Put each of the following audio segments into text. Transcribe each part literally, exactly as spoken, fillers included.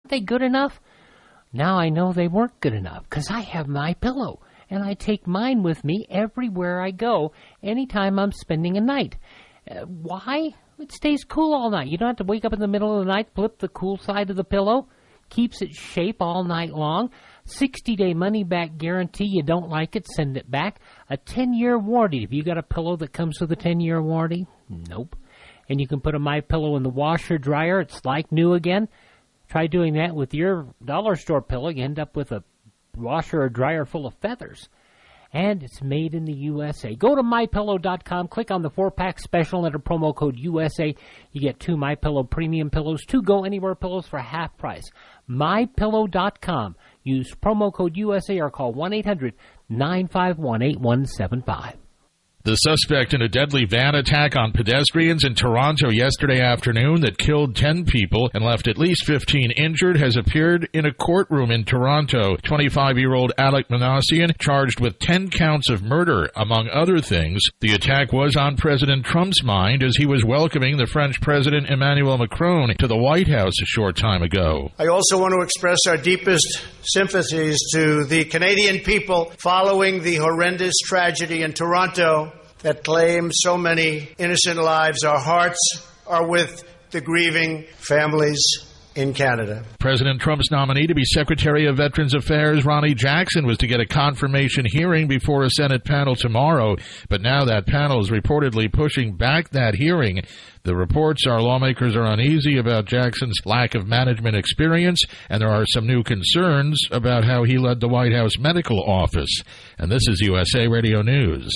they good enough? Now I know they weren't good enough because I have MyPillow, and I take mine with me everywhere I go, anytime I'm spending a night. Uh, why? It stays cool all night. You don't have to wake up in the middle of the night, flip the cool side of the pillow. Keeps its shape all night long. sixty-day money-back guarantee. You don't like it, send it back. A ten-year warranty. Have you got a pillow that comes with a ten-year warranty? Nope. And you can put a MyPillow in the washer dryer. It's like new again. Try doing that with your dollar store pillow. You end up with a washer or dryer full of feathers. And it's made in the U S A. Go to My Pillow dot com. Click on the four-pack special. Enter promo code U S A. You get two MyPillow premium pillows, two Go Anywhere pillows for half price. My Pillow dot com. Use promo code U S A or call one eight hundred nine five one eight one seven five. The suspect in a deadly van attack on pedestrians in Toronto yesterday afternoon that killed ten people and left at least fifteen injured has appeared in a courtroom in Toronto. twenty-five-year-old Alec Manassian charged with ten counts of murder, among other things. The attack was on President Trump's mind as he was welcoming the French President Emmanuel Macron to the White House a short time ago. I also want to express our deepest sympathies to the Canadian people following the horrendous tragedy in Toronto that claims so many innocent lives. Our hearts are with the grieving families in Canada. President Trump's nominee to be Secretary of Veterans Affairs, Ronnie Jackson, was to get a confirmation hearing before a Senate panel tomorrow, but now that panel is reportedly pushing back that hearing. The reports are lawmakers are uneasy about Jackson's lack of management experience, and there are some new concerns about how he led the White House medical office. And this is U S A Radio News.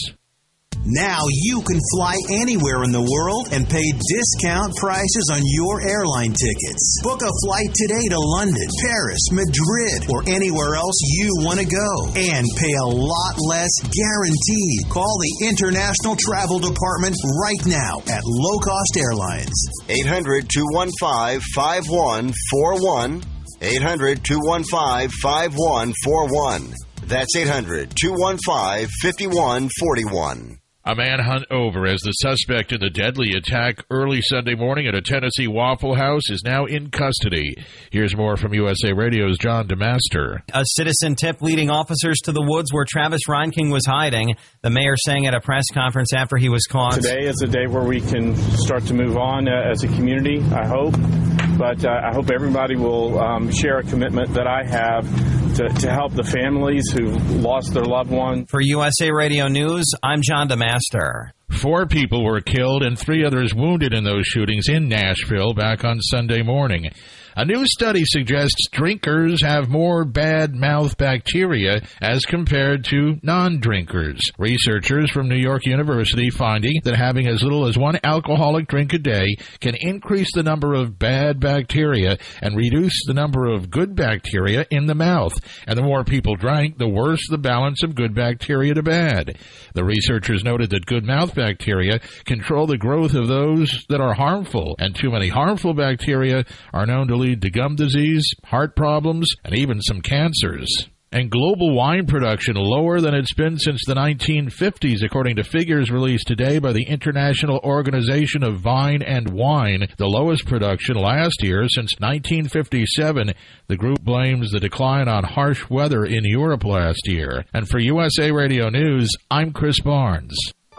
Now you can fly anywhere in the world and pay discount prices on your airline tickets. Book a flight today to London, Paris, Madrid, or anywhere else you want to go. And pay a lot less guaranteed. Call the International Travel Department right now at Low Cost Airlines. eight hundred two one five five one four one. eight hundred two one five five one four one. That's eight hundred two one five five one four one. A manhunt over as the suspect in the deadly attack early Sunday morning at a Tennessee Waffle House is now in custody. Here's more from U S A Radio's John DeMaster. A citizen tip leading officers to the woods where Travis Reinking was hiding. The mayor saying at a press conference after he was caught. Today is a day where we can start to move on uh, as a community, I hope. But uh, I hope everybody will um, share a commitment that I have to, to help the families who lost their loved one. For U S A Radio News, I'm John DeMaster. Four people were killed and three others wounded in those shootings in Nashville back on Sunday morning. A new study suggests drinkers have more bad mouth bacteria as compared to non-drinkers. Researchers from New York University finding that having as little as one alcoholic drink a day can increase the number of bad bacteria and reduce the number of good bacteria in the mouth. And the more people drank, the worse the balance of good bacteria to bad. The researchers noted that good mouth bacteria control the growth of those that are harmful, and too many harmful bacteria are known to lead to gum disease, heart problems, and even some cancers. And global wine production lower than it's been since the nineteen fifties, according to figures released today by the International Organization of Vine and Wine, the lowest production last year since nineteen fifty-seven. The group blames the decline on harsh weather in Europe last year. And for U S A Radio News, I'm Chris Barnes.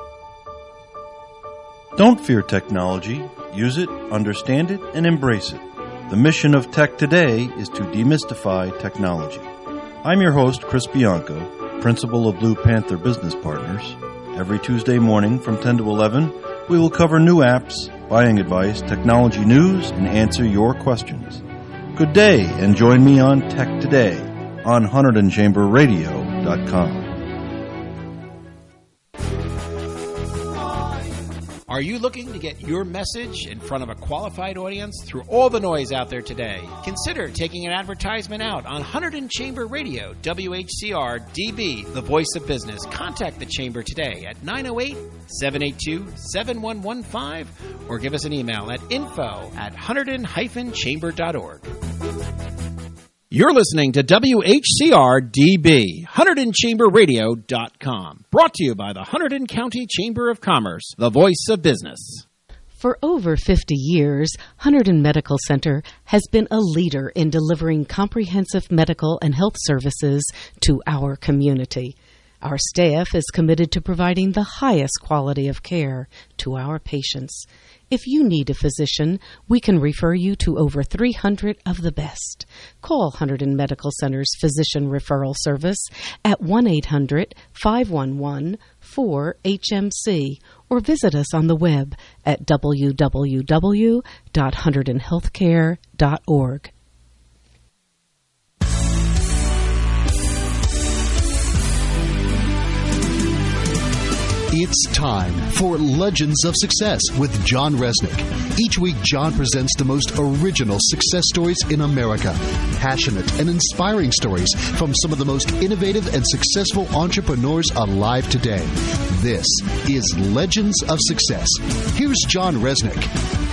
Don't fear technology. Use it, understand it, and embrace it. The mission of Tech Today is to demystify technology. I'm your host, Chris Bianco, principal of Blue Panther Business Partners. Every Tuesday morning from ten to eleven, we will cover new apps, buying advice, technology news, and answer your questions. Good day, and join me on Tech Today on one hundred chamber radio dot com. Are you looking to get your message in front of a qualified audience through all the noise out there today? Consider taking an advertisement out on one hundred Chamber Radio, W H C R D B, the voice of business. Contact the Chamber today at nine oh eight, seven eight two, seven one one five or give us an email at info at one hundred chamber dot org. You're listening to W H C R D B, one hundred chamber radio dot com. Brought to you by the Hunterdon County Chamber of Commerce, the voice of business. For over fifty years, Hunterdon Medical Center has been a leader in delivering comprehensive medical and health services to our community. Our staff is committed to providing the highest quality of care to our patients. If you need a physician, we can refer you to over three hundred of the best. Call Hunterdon Medical Center's Physician Referral Service at one eight hundred, five one one, four H M C or visit us on the web at w w w dot hunterdon healthcare dot org. It's time for Legends of Success with John Resnick. Each week, John presents the most original success stories in America. Passionate and inspiring stories from some of the most innovative and successful entrepreneurs alive today. This is Legends of Success. Here's John Resnick.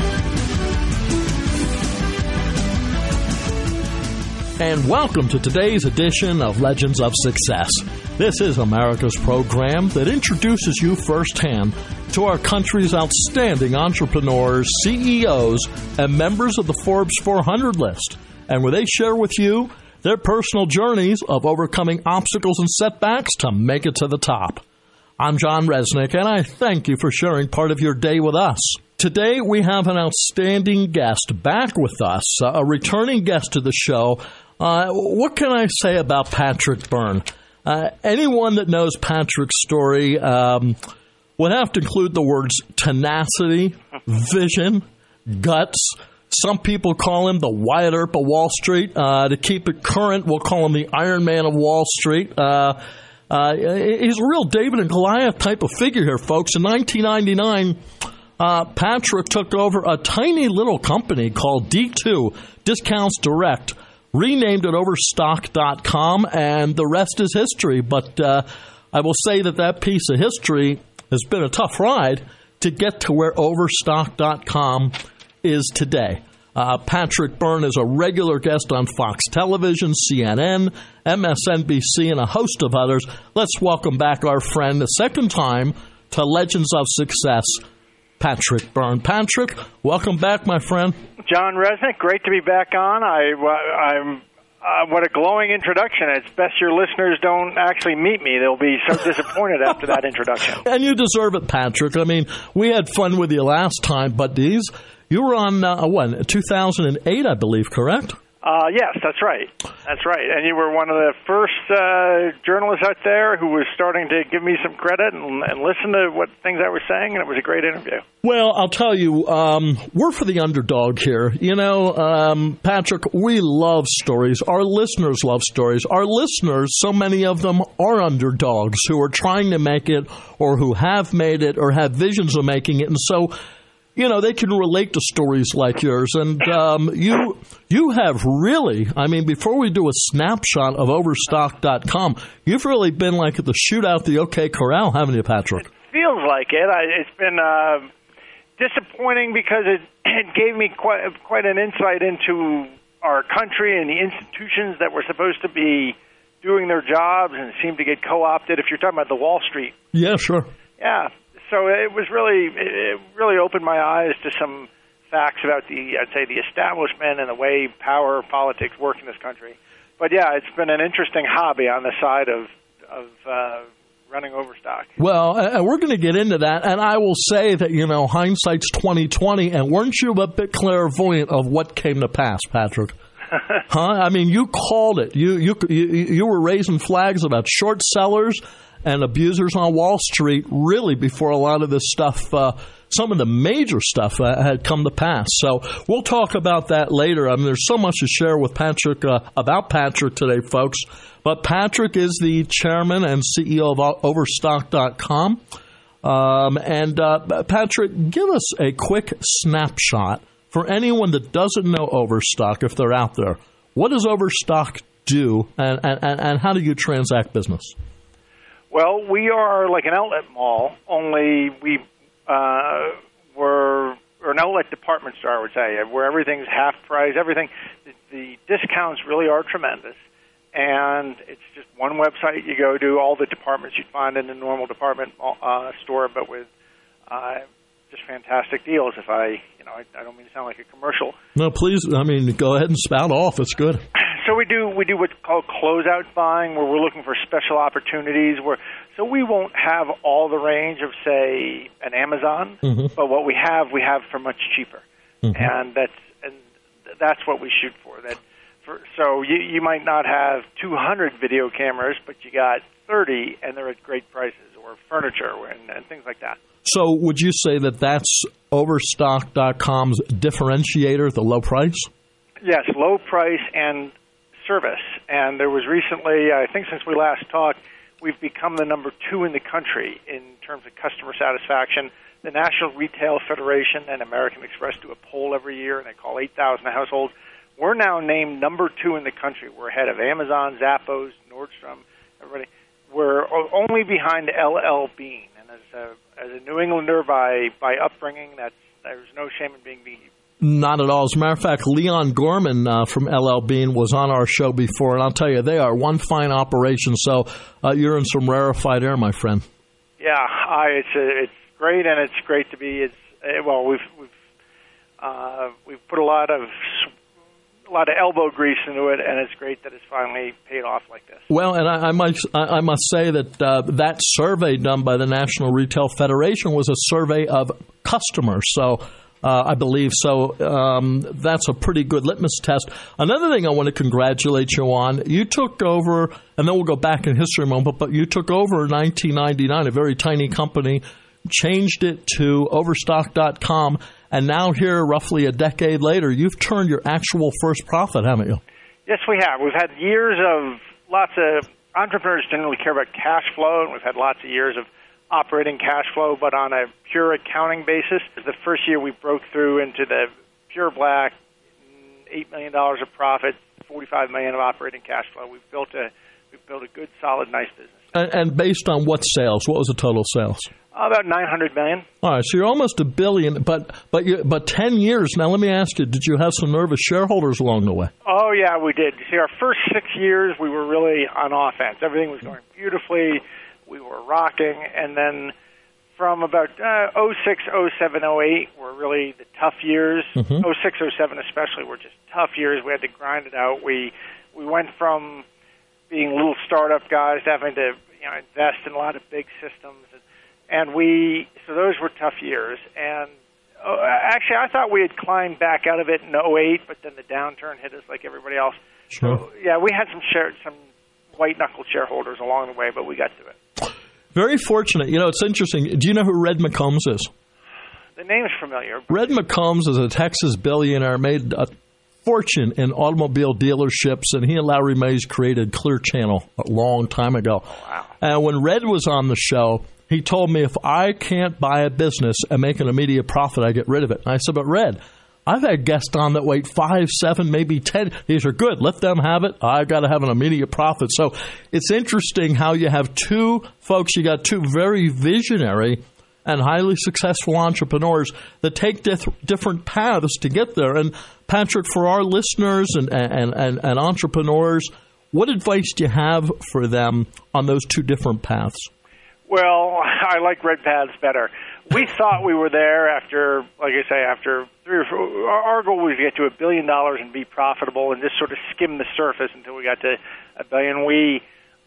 And welcome to today's edition of Legends of Success. This is America's program that introduces you firsthand to our country's outstanding entrepreneurs, C E Os, and members of the Forbes four hundred list, and where they share with you their personal journeys of overcoming obstacles and setbacks to make it to the top. I'm John Resnick, and I thank you for sharing part of your day with us. Today, we have an outstanding guest back with us, a returning guest to the show. Uh, what can I say about Patrick Byrne? Uh, anyone that knows Patrick's story um, would have to include the words tenacity, vision, guts. Some people call him the Wyatt Earp of Wall Street. Uh, to keep it current, we'll call him the Iron Man of Wall Street. Uh, uh, he's a real David and Goliath type of figure here, folks. In nineteen ninety-nine, uh, Patrick took over a tiny little company called D two, Discounts Direct, renamed it Overstock dot com, and the rest is history. But uh, I will say that that piece of history has been a tough ride to get to where Overstock dot com is today. Uh, Patrick Byrne is a regular guest on Fox Television, C N N, M S N B C, and a host of others. Let's welcome back our friend the second time to Legends of Success, Patrick Byrne. Patrick, welcome back, my friend. John Resnick, great to be back on. I, I'm uh, what a glowing introduction. It's best your listeners don't actually meet me. They'll be so disappointed after that introduction. And you deserve it, Patrick. I mean, we had fun with you last time, but these, you were on, uh, what, two thousand eight, I believe, correct? Uh, yes, that's right. That's right. And you were one of the first uh, journalists out there who was starting to give me some credit and, and listen to what things I was saying, and it was a great interview. Well, I'll tell you, um, we're for the underdog here. You know, um, Patrick, we love stories. Our listeners love stories. Our listeners, so many of them are underdogs who are trying to make it or who have made it or have visions of making it. And so, you know, they can relate to stories like yours. And um, you you have really, I mean, before we do a snapshot of Overstock dot com, you've really been like at the shootout, the OK Corral, haven't you, Patrick? It feels like it. I, it's been uh, disappointing because it, it gave me quite, quite an insight into our country and the institutions that were supposed to be doing their jobs and seem to get co-opted. If you're talking about the Wall Street. Yeah, sure. Yeah. So it was really, it really opened my eyes to some facts about the, I'd say, the establishment and the way power politics work in this country. But yeah, it's been an interesting hobby on the side of of uh, running Overstock. Well, uh, we're going to get into that, and I will say that, you know, hindsight's twenty twenty, and weren't you a bit clairvoyant of what came to pass, Patrick? Huh? I mean, you called it. You you you, you were raising flags about short sellers and abusers on Wall Street, really, before a lot of this stuff, uh, some of the major stuff uh, had come to pass. So we'll talk about that later. I mean, there's so much to share with Patrick, uh, about Patrick today, folks. But Patrick is the chairman and C E O of Overstock dot com. Um, and, uh, Patrick, give us a quick snapshot for anyone that doesn't know Overstock, if they're out there. What does Overstock do, and, and, and how do you transact business? Well, we are like an outlet mall, only we uh, we're, we're an outlet department store, I would say, where everything's half price. Everything, the, the discounts really are tremendous, and it's just one website you go to, all the departments you'd find in a normal department uh, store, but with uh, just fantastic deals. If I, you know, I, I don't mean to sound like a commercial. No, please. I mean, go ahead and spout off. It's good. So we do we do what's called closeout buying, where we're looking for special opportunities. Where so we won't have all the range of, say, an Amazon, mm-hmm. but what we have, we have for much cheaper, mm-hmm. and that's and that's what we shoot for. That for, so you you might not have two hundred video cameras, but you got thirty, and they're at great prices, or furniture and, and things like that. So would you say that that's Overstock dot com's differentiator, the low price? Yes, low price and service. And there was recently, I think since we last talked, we've become the number two in the country in terms of customer satisfaction. The National Retail Federation and American Express do a poll every year, and they call eight thousand households. We're now named number two in the country. We're ahead of Amazon, Zappos, Nordstrom, everybody. We're only behind L L Bean. And as a, as a New Englander by, by upbringing, that's, there's no shame in being Bean. Not at all. As a matter of fact, Leon Gorman uh, from L L Bean was on our show before, and I'll tell you, they are one fine operation. So uh, you're in some rarefied air, my friend. Yeah, I, it's a, it's great, and it's great to be. It's uh, well, we've we've uh, we've put a lot of a lot of elbow grease into it, and it's great that it's finally paid off like this. Well, and I, I might I, I must say that uh, that survey done by the National Retail Federation was a survey of customers. So. Uh, I believe so. Um, that's a pretty good litmus test. Another thing I want to congratulate you on, you took over, and then we'll go back in history a moment, but you took over in nineteen ninety-nine, a very tiny company, changed it to Overstock dot com, and now here, roughly a decade later, you've turned your actual first profit, haven't you? Yes, we have. We've had years of lots of entrepreneurs generally care about cash flow, and we've had lots of years of operating cash flow, but on a pure accounting basis. The first year we broke through into the pure black, eight million dollars of profit, forty-five million dollars of operating cash flow. We've built a we've built a good, solid, nice business. And, and based on what sales? What was the total sales? Uh, about nine hundred million dollars. All right, so you're almost a billion, but but you, but ten years. Now let me ask you: did you have some nervous shareholders along the way? Oh yeah, we did. See, our first six years we were really on offense. Everything was going beautifully. We were rocking, and then from about uh, oh six, oh seven, oh eight were really the tough years. Mm-hmm. oh six, oh seven especially were just tough years. We had to grind it out. We we went from being little startup guys to having to you know invest in a lot of big systems, and, and we so those were tough years. And uh, actually, I thought we had climbed back out of it in oh eight, but then the downturn hit us like everybody else. Sure. So yeah, we had some share, some white-knuckle shareholders along the way, but we got to it. Very fortunate. You know, it's interesting. Do you know who Red McCombs is? The name's familiar. Red McCombs is a Texas billionaire, made a fortune in automobile dealerships, and he and Larry Mays created Clear Channel a long time ago. Oh, wow. And when Red was on the show, he told me if I can't buy a business and make an immediate profit, I get rid of it. And I said, but Red, I've had guests on that wait five, seven, maybe ten. These are good. Let them have it. I got to have an immediate profit. So it's interesting how you have two folks. You got two very visionary and highly successful entrepreneurs that take dif- different paths to get there. And Patrick, for our listeners and, and, and, and entrepreneurs, what advice do you have for them on those two different paths? Well, I like red paths better. We thought we were there after, like I say, after three or four. Our goal was to get to a billion dollars and be profitable and just sort of skim the surface until we got to a billion. We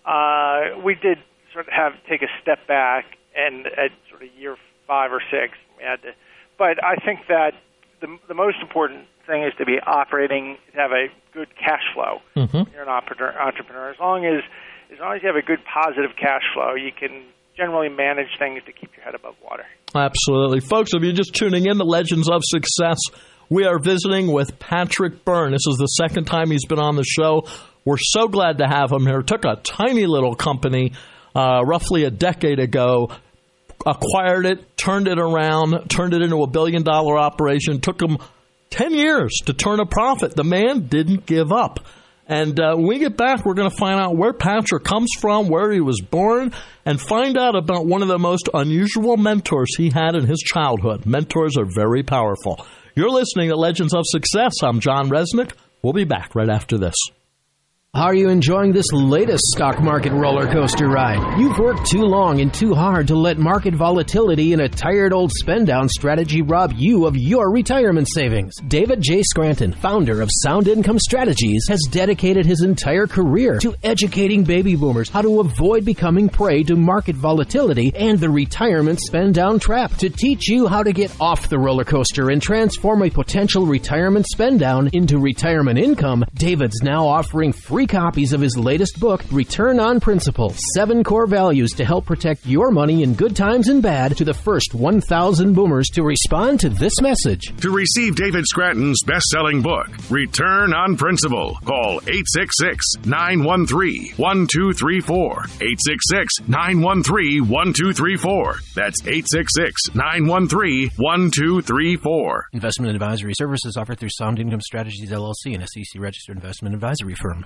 uh, we did sort of have take a step back, and at sort of year five or six, we had to. But I think that the the most important thing is to be operating, to have a good cash flow. Mm-hmm. You're an entrepreneur. As long as as long as you have a good positive cash flow, you can generally manage things to keep your head above water. Absolutely. Folks, if you're just tuning in to Legends of Success, we are visiting with Patrick Byrne. This is the second time he's been on the show. We're so glad to have him here. Took a tiny little company uh, roughly a decade ago, acquired it, turned it around, turned it into a billion-dollar operation. Took him ten years to turn a profit. The man didn't give up. And uh, when we get back, we're going to find out where Patrick comes from, where he was born, and find out about one of the most unusual mentors he had in his childhood. Mentors are very powerful. You're listening to Legends of Success. I'm John Resnick. We'll be back right after this. Are you enjoying this latest stock market roller coaster ride? You've worked too long and too hard to let market volatility and a tired old spend-down strategy rob you of your retirement savings. David J. Scranton, founder of Sound Income Strategies, has dedicated his entire career to educating baby boomers how to avoid becoming prey to market volatility and the retirement spend-down trap. To teach you how to get off the roller coaster and transform a potential retirement spend-down into retirement income, David's now offering free copies of his latest book, Return on Principle, Seven Core Values to Help Protect Your Money in Good Times and Bad, to the first one thousand boomers to respond to this message. To receive David Scranton's best-selling book, Return on Principle, call eight six six, nine one three, one two three four, eight six six, nine one three, one two three four. That's eight six six, nine one three, one two three four. Investment advisory services offered through Sound Income Strategies, L L C, an S E C-registered investment advisory firm.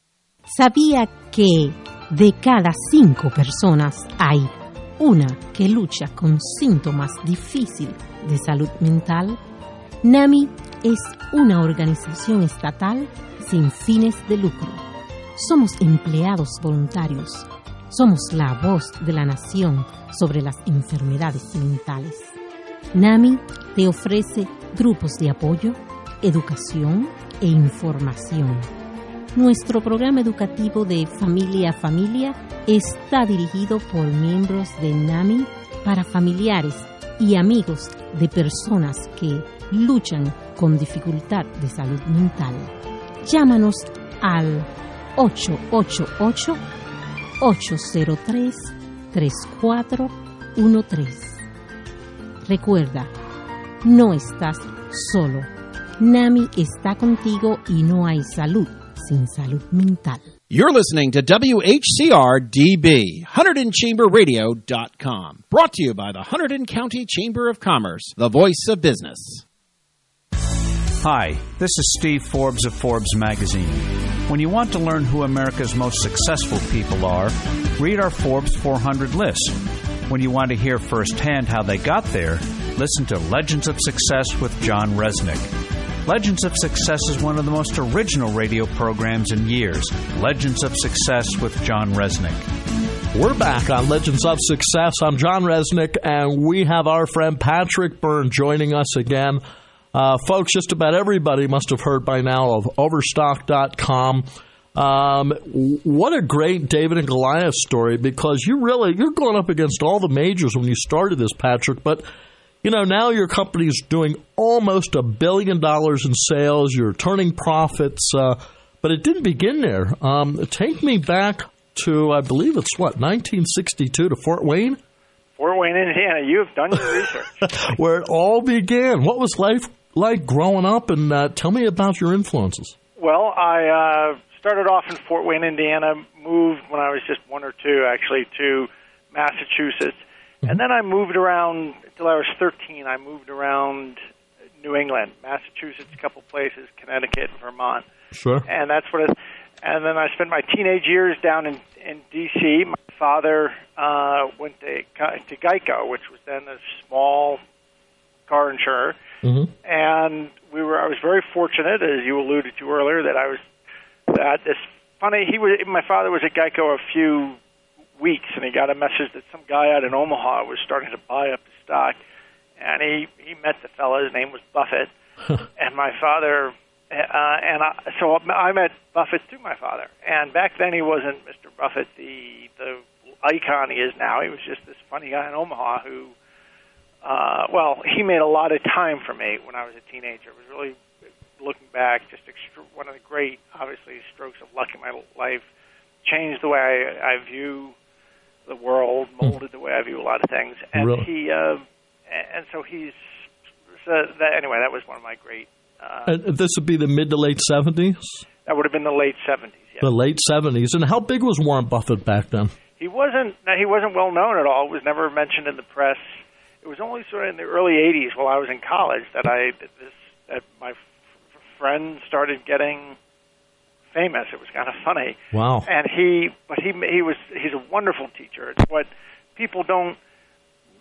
¿Sabía que de cada cinco personas hay una que lucha con síntomas difíciles de salud mental? NAMI es una organización estatal sin fines de lucro. Somos empleados voluntarios. Somos la voz de la nación sobre las enfermedades mentales. NAMI te ofrece grupos de apoyo, educación e información. Nuestro programa educativo de Familia a Familia está dirigido por miembros de NAMI para familiares y amigos de personas que luchan con dificultad de salud mental. Llámanos al ocho ocho ocho, ocho cero tres, tres cuatro uno tres. Recuerda, no estás solo. NAMI está contigo y no hay salud sin salud mental. You're listening to W H C R D B, Hunterdon Chamber Radio dot com. Brought to you by the Hunterdon County Chamber of Commerce, the voice of business. Hi, this is Steve Forbes of Forbes Magazine. When you want to learn who America's most successful people are, read our Forbes four hundred list. When you want to hear firsthand how they got there, listen to Legends of Success with John Resnick. Legends of Success is one of the most original radio programs in years. Legends of Success with John Resnick. We're back on Legends of Success. I'm John Resnick, and we have our friend Patrick Byrne joining us again. Uh, folks, just about everybody must have heard by now of Overstock dot com. Um, what a great David and Goliath story, because you really, you're going up against all the majors when you started this, Patrick, but you know, now your company's doing almost a billion dollars in sales. You're turning profits, uh, but it didn't begin there. Um, take me back to, I believe it's what, nineteen sixty-two, to Fort Wayne? Fort Wayne, Indiana. You've done your research. Where it all began. What was life like growing up? And uh, tell me about your influences. Well, I uh, started off in Fort Wayne, Indiana, moved when I was just one or two, actually, to Massachusetts. And then I moved around until I was thirteen. I moved around New England, Massachusetts, a couple places, Connecticut, Vermont. Sure. And that's what it, and then I spent my teenage years down in, in D C My father uh, went to, to Geico, which was then a small car insurer. Mm-hmm. And we were I was very fortunate, as you alluded to earlier, that I was that this funny he was my father was at Geico a few weeks, and he got a message that some guy out in Omaha was starting to buy up the stock, and he he met the fella. His name was Buffett, and my father, uh, and I, so I met Buffett through my father. And back then he wasn't Mister Buffett, the the icon he is now. He was just this funny guy in Omaha who, uh, well, he made a lot of time for me when I was a teenager. It was really, looking back, just extra, one of the great, obviously, strokes of luck in my life. Changed the way I, I view the world, molded the way I view a lot of things, and really? he, uh, and so he's. So that, anyway, that was one of my great. Uh, and this would be the mid to late seventies. That would have been the late seventies. Yes. The late seventies, and how big was Warren Buffett back then? He wasn't. He wasn't well known at all. It was never mentioned in the press. It was only sort of in the early eighties, while I was in college, that I that this that my f- friends started getting famous. It was kind of funny. Wow. And he, but he, he was, he's a wonderful teacher. It's what people don't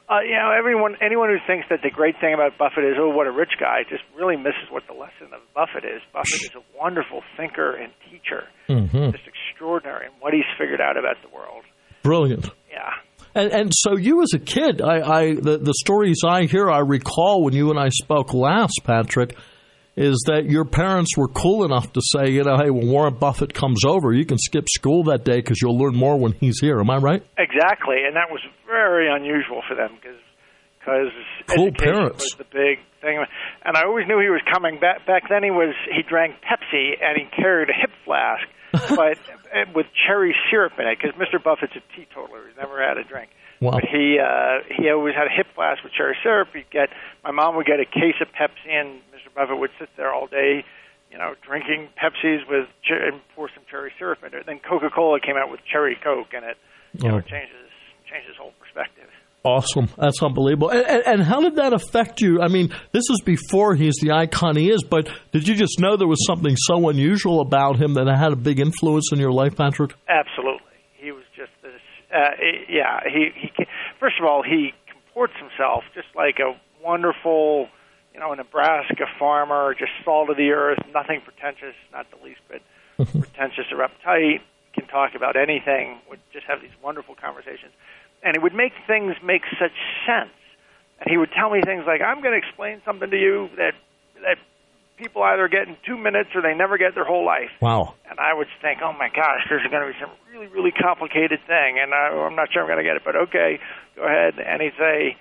Uh, you know, everyone, anyone who thinks that the great thing about Buffett is, oh, what a rich guy, just really misses what the lesson of Buffett is. Buffett is a wonderful thinker and teacher, mm-hmm. just extraordinary in what he's figured out about the world. Brilliant. Yeah. And, and so you as a kid, I, I the, the stories I hear, I recall when you and I spoke last, Patrick, is that your parents were cool enough to say, you know, hey, when Warren Buffett comes over, you can skip school that day because you'll learn more when he's here. Am I right? Exactly, and that was very unusual for them because because cool education parents. was the big thing. And I always knew he was coming back. Back then, he was he drank Pepsi and he carried a hip flask, but with cherry syrup in it because Mister Buffett's a teetotaler. He's never had a drink. Wow. But he uh, he always had a hip flask with cherry syrup. He'd get my mom would get a case of Pepsi, and Mister Buffett would sit there all day, you know, drinking Pepsis with cher- and pour some cherry syrup in it. Then Coca-Cola came out with cherry Coke, and it you oh. know changes changes whole perspective. Awesome. That's unbelievable. And, and, and how did that affect you? I mean, this is before he's the icon he is, but did you just know there was something so unusual about him that it had a big influence in your life, Patrick? Absolutely. He was just this, uh, yeah, he, he, first of all, he comports himself just like a wonderful, you know, Nebraska farmer, just salt of the earth, nothing pretentious, not the least bit pretentious or uptight, can talk about anything, would just have these wonderful conversations. And it would make things make such sense. And he would tell me things like, I'm going to explain something to you that that people either get in two minutes or they never get their whole life. Wow. And I would think, oh, my gosh, this is going to be some really, really complicated thing. And I, I'm not sure I'm going to get it, but okay, go ahead. And he'd say,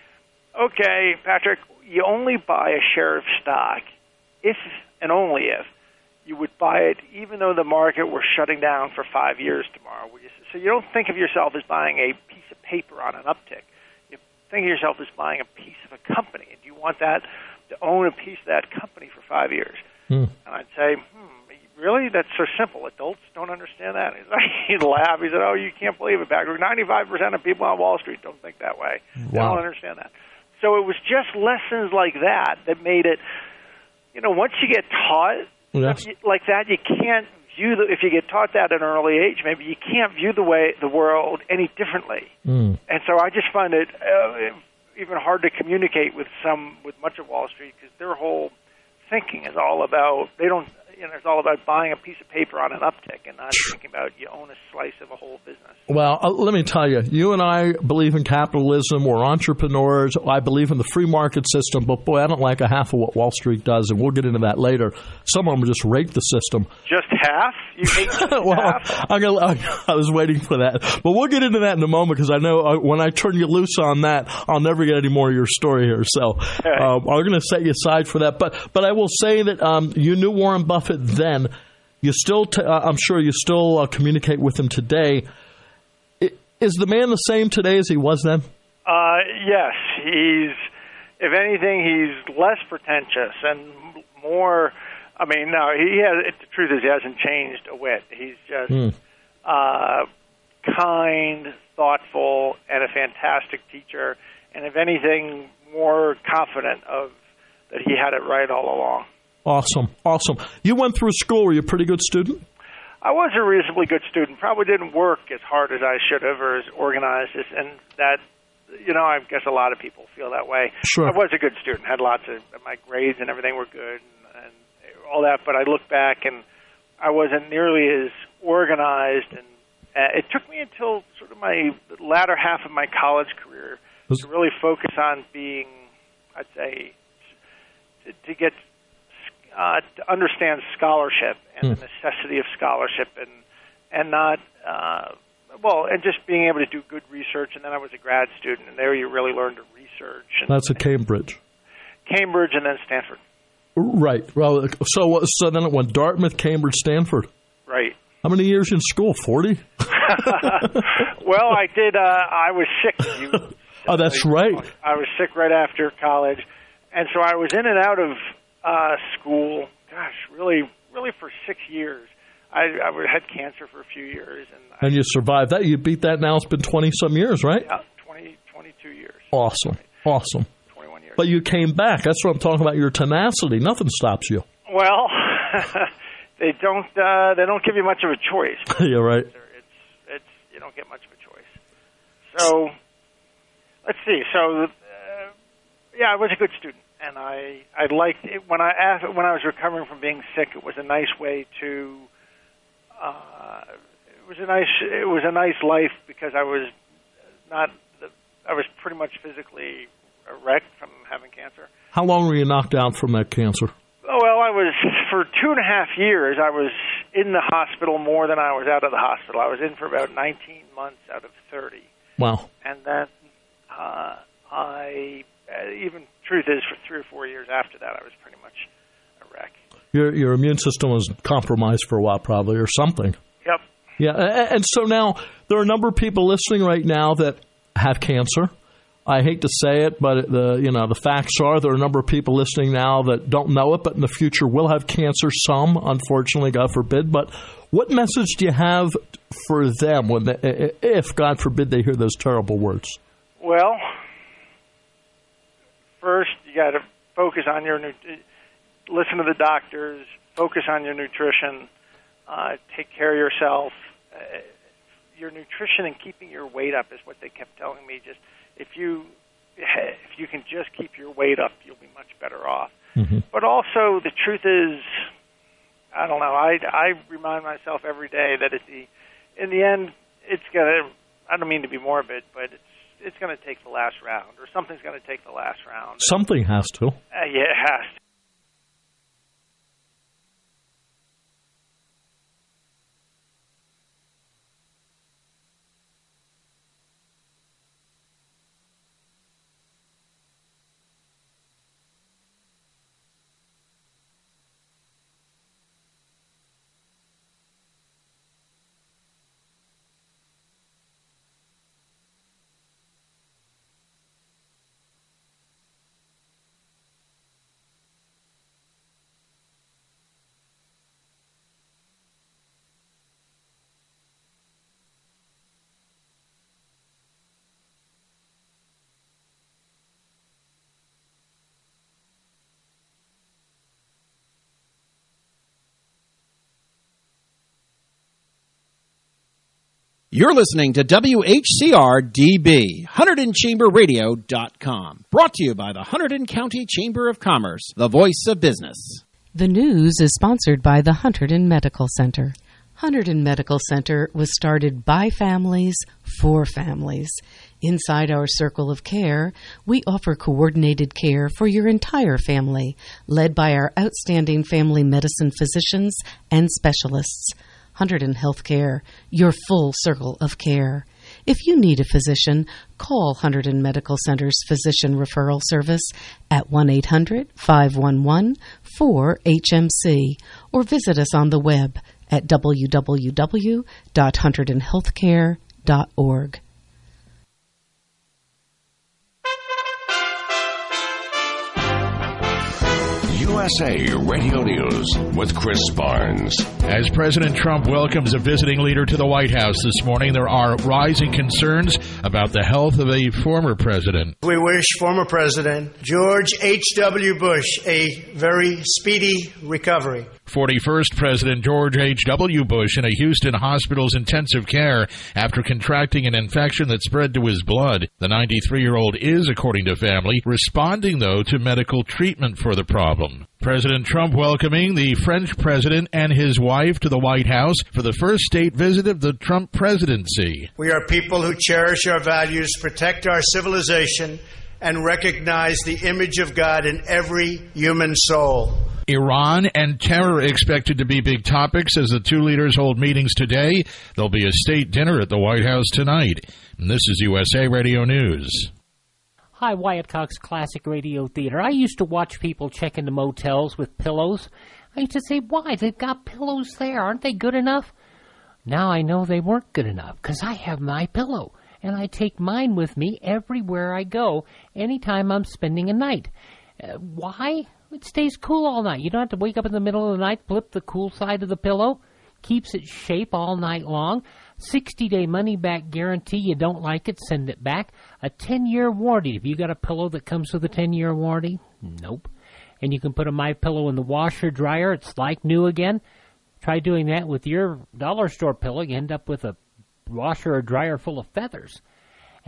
okay, Patrick, you only buy a share of stock if and only if you would buy it even though the market were shutting down for five years tomorrow. So you don't think of yourself as buying a piece of paper on an uptick. You think of yourself as buying a piece of a company, and you want that to own a piece of that company for five years. Hmm. And I'd say, hmm, really? That's so simple. Adults don't understand that. He'd laugh. He said, oh, you can't believe it, Patrick. ninety-five percent of people on Wall Street don't think that way. They Wow. don't understand that. So it was just lessons like that that made it, you know, once you get taught Yes. like that, you can't view the, if you get taught that at an early age, maybe you can't view the way the world any differently. Mm. And so I just find it uh, even hard to communicate with some, with much of Wall Street because their whole thinking is all about, they don't, you know, it's all about buying a piece of paper on an uptick and not thinking about you own a slice of a whole business. Well, uh, let me tell you, you and I believe in capitalism. We're entrepreneurs. I believe in the free market system. But, boy, I don't like a half of what Wall Street does, and we'll get into that later. Some of them just rape the system. Just half? You hate just well, half? I'm gonna, I, I was waiting for that. But we'll get into that in a moment because I know uh, when I turn you loose on that, I'll never get any more of your story here. So um, I'm going to set you aside for that. But but I will say that um, you knew Warren Buffett then. You still, t- uh, I'm sure you still uh, communicate with him today. I, is the man the same today as he was then? Uh, yes. He's, if anything, he's less pretentious and more, I mean, no, he has, the truth is he hasn't changed a whit. He's just Mm. uh, kind, thoughtful, and a fantastic teacher. And if anything, more confident of that he had it right all along. Awesome, awesome. You went through school. Were you a pretty good student? I was a reasonably good student. Probably didn't work as hard as I should have or as organized as, and that, you know, I guess a lot of people feel that way. Sure. I was a good student. Had lots of, my grades and everything were good and, and all that, but I look back and I wasn't nearly as organized, and uh, it took me until sort of my the latter half of my college career to really focus on being, I'd say, to, to get Uh, to understand scholarship and Hmm. the necessity of scholarship, and and not uh, well, and just being able to do good research. And then I was a grad student, and there you really learn to research. And That's at Cambridge. Cambridge, and then Stanford. Right. Well, so so then it went Dartmouth, Cambridge, Stanford. Right. How many years in school? Forty. Well, I did. Uh, I was sick. You, Oh, that's right. I was sick right after college, and so I was in and out of uh, school. Gosh, really, really for six years. I, I had cancer for a few years, and And you survived that. You beat that now. It's been twenty-some years, right? Yeah, twenty, twenty-two years. Awesome. Awesome. twenty-one years. But you came back. That's what I'm talking about, your tenacity. Nothing stops you. Well, they don't uh, they don't give you much of a choice. You're right. It's it's you don't get much of a choice. So let's see. So yeah, I was a good student, and I I liked it. When I asked, when I was recovering from being sick, it was a nice way to. Uh, it was a nice it was a nice life because I was not I was pretty much physically wrecked from having cancer. How long were you knocked out from that cancer? Oh, well, I was, for two and a half years, I was in the hospital more than I was out of the hospital. I was in for about nineteen months out of thirty. Wow. And then uh, I, uh, even truth is, for three or four years after that, I was pretty much a wreck. Your your immune system was compromised for a while, probably, or something. Yep. Yeah, and so now there are a number of people listening right now that have cancer. I hate to say it, but the you know the facts are there are a number of people listening now that don't know it, but in the future will have cancer. Some, unfortunately, God forbid. But what message do you have for them when, they, if God forbid, they hear those terrible words? Well, first you got to focus on your listen to the doctors, focus on your nutrition, uh, take care of yourself. Uh, your nutrition and keeping your weight up is what they kept telling me. Just if you if you can just keep your weight up, you'll be much better off. Mm-hmm. But also, the truth is, I don't know. I, I remind myself every day that at the in the end, it's gonna. I don't mean to be morbid, but it's it's gonna take the last round, or something's gonna take the last round. Something has to. Uh, yeah, it has to. You're listening to W H C R D B, Hunterdon Chamber Radio dot com. Brought to you by the Hunterdon County Chamber of Commerce, the voice of business. The news is sponsored by the Hunterdon Medical Center. Hunterdon Medical Center was started by families for families. Inside our circle of care, we offer coordinated care for your entire family, led by our outstanding family medicine physicians and specialists. Hunterdon Healthcare, your full circle of care. If you need a physician, call Hunterdon Medical Center's Physician Referral Service at one eight hundred, five one one, four H M C or visit us on the web at w w w dot hunterdon healthcare dot org. U S A Radio News with Chris Barnes. As President Trump welcomes a visiting leader to the White House this morning, there are rising concerns about the health of a former president. We wish former President George H W. Bush a very speedy recovery. forty-first President George H W. Bush in a Houston hospital's intensive care after contracting an infection that spread to his blood. The ninety-three-year-old is, according to family, responding, though, to medical treatment for the problem. President Trump welcoming the French president and his wife to the White House for the first state visit of the Trump presidency. We are people who cherish our values, protect our civilization, and recognize the image of God in every human soul. Iran and terror expected to be big topics as the two leaders hold meetings today. There'll be a state dinner at the White House tonight. And this is U S A Radio News. Hi, Wyatt Cox Classic Radio Theater. I used to watch people check into motels with pillows. I used to say, why? They've got pillows there. Aren't they good enough? Now I know they weren't good enough because I have My Pillow, and I take mine with me everywhere I go, anytime I'm spending a night. Uh, why? It stays cool all night. You don't have to wake up in the middle of the night, flip the cool side of the pillow. Keeps its shape all night long. sixty-day money-back guarantee. You don't like it, send it back. A ten-year warranty. Have you got a pillow that comes with a ten-year warranty? Nope. And you can put a My Pillow in the washer dryer. It's like new again. Try doing that with your dollar store pillow. You end up with a washer or dryer full of feathers.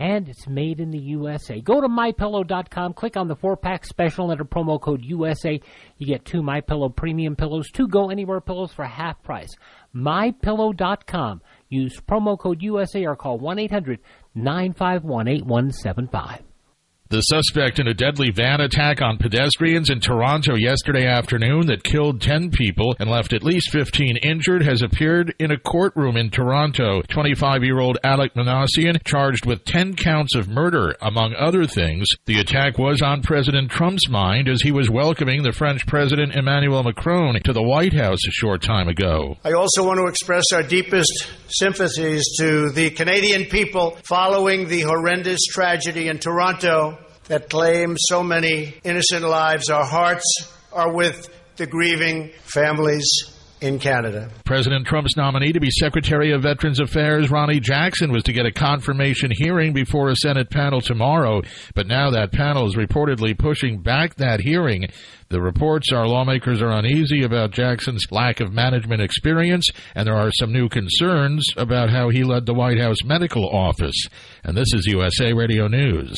and it's made in the U S A. Go to my pillow dot com, click on the four-pack special, enter promo code U S A. You get two MyPillow premium pillows, two Go Anywhere pillows for half price. my pillow dot com. Use promo code U S A or call one eight hundred nine five one eight one seven five. The suspect in a deadly van attack on pedestrians in Toronto yesterday afternoon that killed ten people and left at least fifteen injured has appeared in a courtroom in Toronto. twenty-five-year-old Alec Manassian charged with ten counts of murder, among other things. The attack was on President Trump's mind as he was welcoming the French President Emmanuel Macron to the White House a short time ago. I also want to express our deepest sympathies to the Canadian people following the horrendous tragedy in Toronto that claims so many innocent lives. Our hearts are with the grieving families in Canada. President Trump's nominee to be Secretary of Veterans Affairs, Ronnie Jackson, was to get a confirmation hearing before a Senate panel tomorrow, but now that panel is reportedly pushing back that hearing. The reports are lawmakers are uneasy about Jackson's lack of management experience, and there are some new concerns about how he led the White House medical office. And this is U S A Radio News.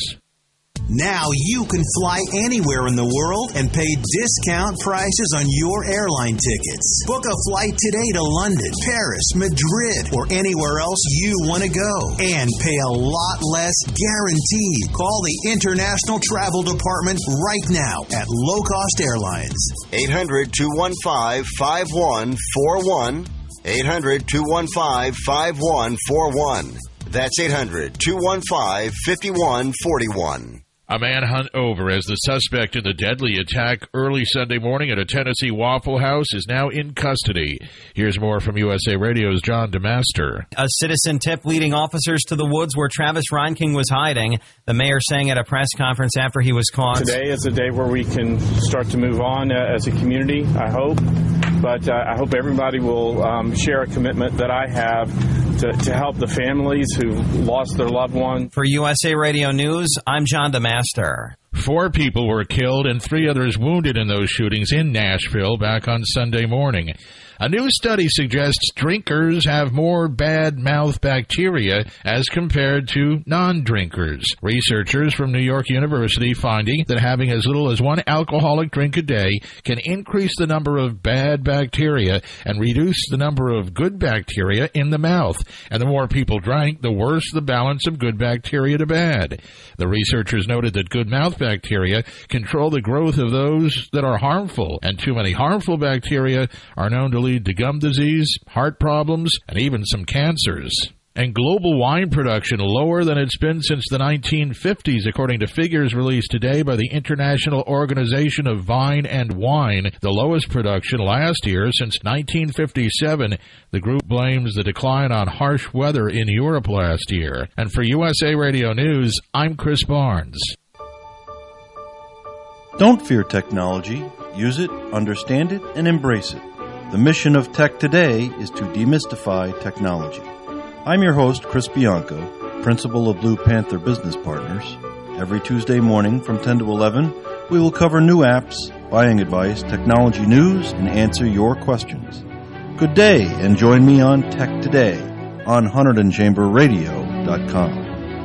Now you can fly anywhere in the world and pay discount prices on your airline tickets. Book a flight today to London, Paris, Madrid, or anywhere else you want to go. And pay a lot less guaranteed. Call the International Travel Department right now at Low Cost Airlines. eight hundred two one five five one four one. eight hundred two one five five one four one. That's eight hundred two one five five one four one. A manhunt over as the suspect in the deadly attack early Sunday morning at a Tennessee Waffle House is now in custody. Here's more from U S A Radio's John DeMaster. A citizen tip leading officers to the woods where Travis Reinking was hiding. The mayor saying at a press conference after he was caught. Today is a day where we can start to move on uh, as a community, I hope. But uh, I hope everybody will um, share a commitment that I have to, to help the families who lost their loved one. For U S A Radio News, I'm John DeMaster. Four people were killed and three others wounded in those shootings in Nashville back on Sunday morning. A new study suggests drinkers have more bad mouth bacteria as compared to non-drinkers. Researchers from New York University finding that having as little as one alcoholic drink a day can increase the number of bad bacteria and reduce the number of good bacteria in the mouth. And the more people drank, the worse the balance of good bacteria to bad. The researchers noted that good mouth bacteria control the growth of those that are harmful, and too many harmful bacteria are known to lead to gum disease, heart problems, and even some cancers. And global wine production lower than it's been since the nineteen fifties, according to figures released today by the International Organization of Vine and Wine, the lowest production last year since nineteen fifty-seven. The group blames the decline on harsh weather in Europe last year. And for U S A Radio News, I'm Chris Barnes. Don't fear technology. Use it, understand it, and embrace it. The mission of Tech Today is to demystify technology. I'm your host, Chris Bianco, principal of Blue Panther Business Partners. Every Tuesday morning from ten to eleven, we will cover new apps, buying advice, technology news, and answer your questions. Good day, and join me on Tech Today on one hundred chamber radio dot com.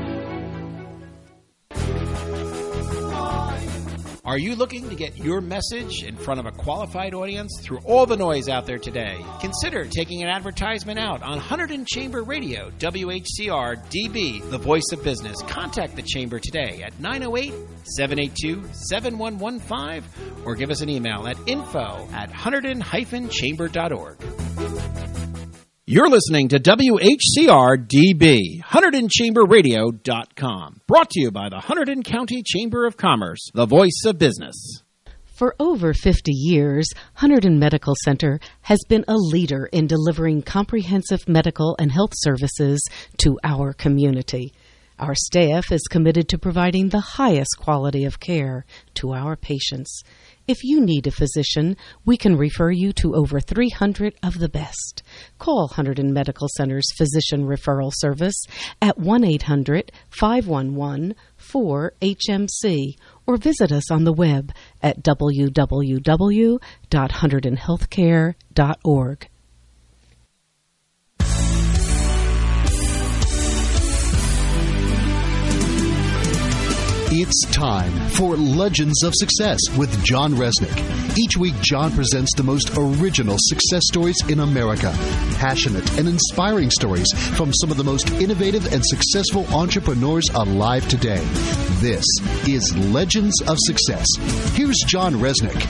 Are you looking to get your message in front of a qualified audience through all the noise out there today? Consider taking an advertisement out on one hundred Chamber Radio, W H C R D B, the voice of business. Contact the Chamber today at nine oh eight, seven eight two, seven one one five or give us an email at info at one hundred chamber dot org. You're listening to W H C R D B, one hundred chamber radio dot com. Brought to you by the Hunterdon County Chamber of Commerce, the voice of business. For over fifty years, Hunterdon Medical Center has been a leader in delivering comprehensive medical and health services to our community. Our staff is committed to providing the highest quality of care to our patients. If you need a physician, we can refer you to over three hundred of the best. Call Hunterdon Medical Center's Physician Referral Service at one eight hundred, five one one, four H M C or visit us on the web at w w w dot hunterdon healthcare dot org. It's time for Legends of Success with John Resnick. Each week, John presents the most original success stories in America. Passionate and inspiring stories from some of the most innovative and successful entrepreneurs alive today. This is Legends of Success. Here's John Resnick.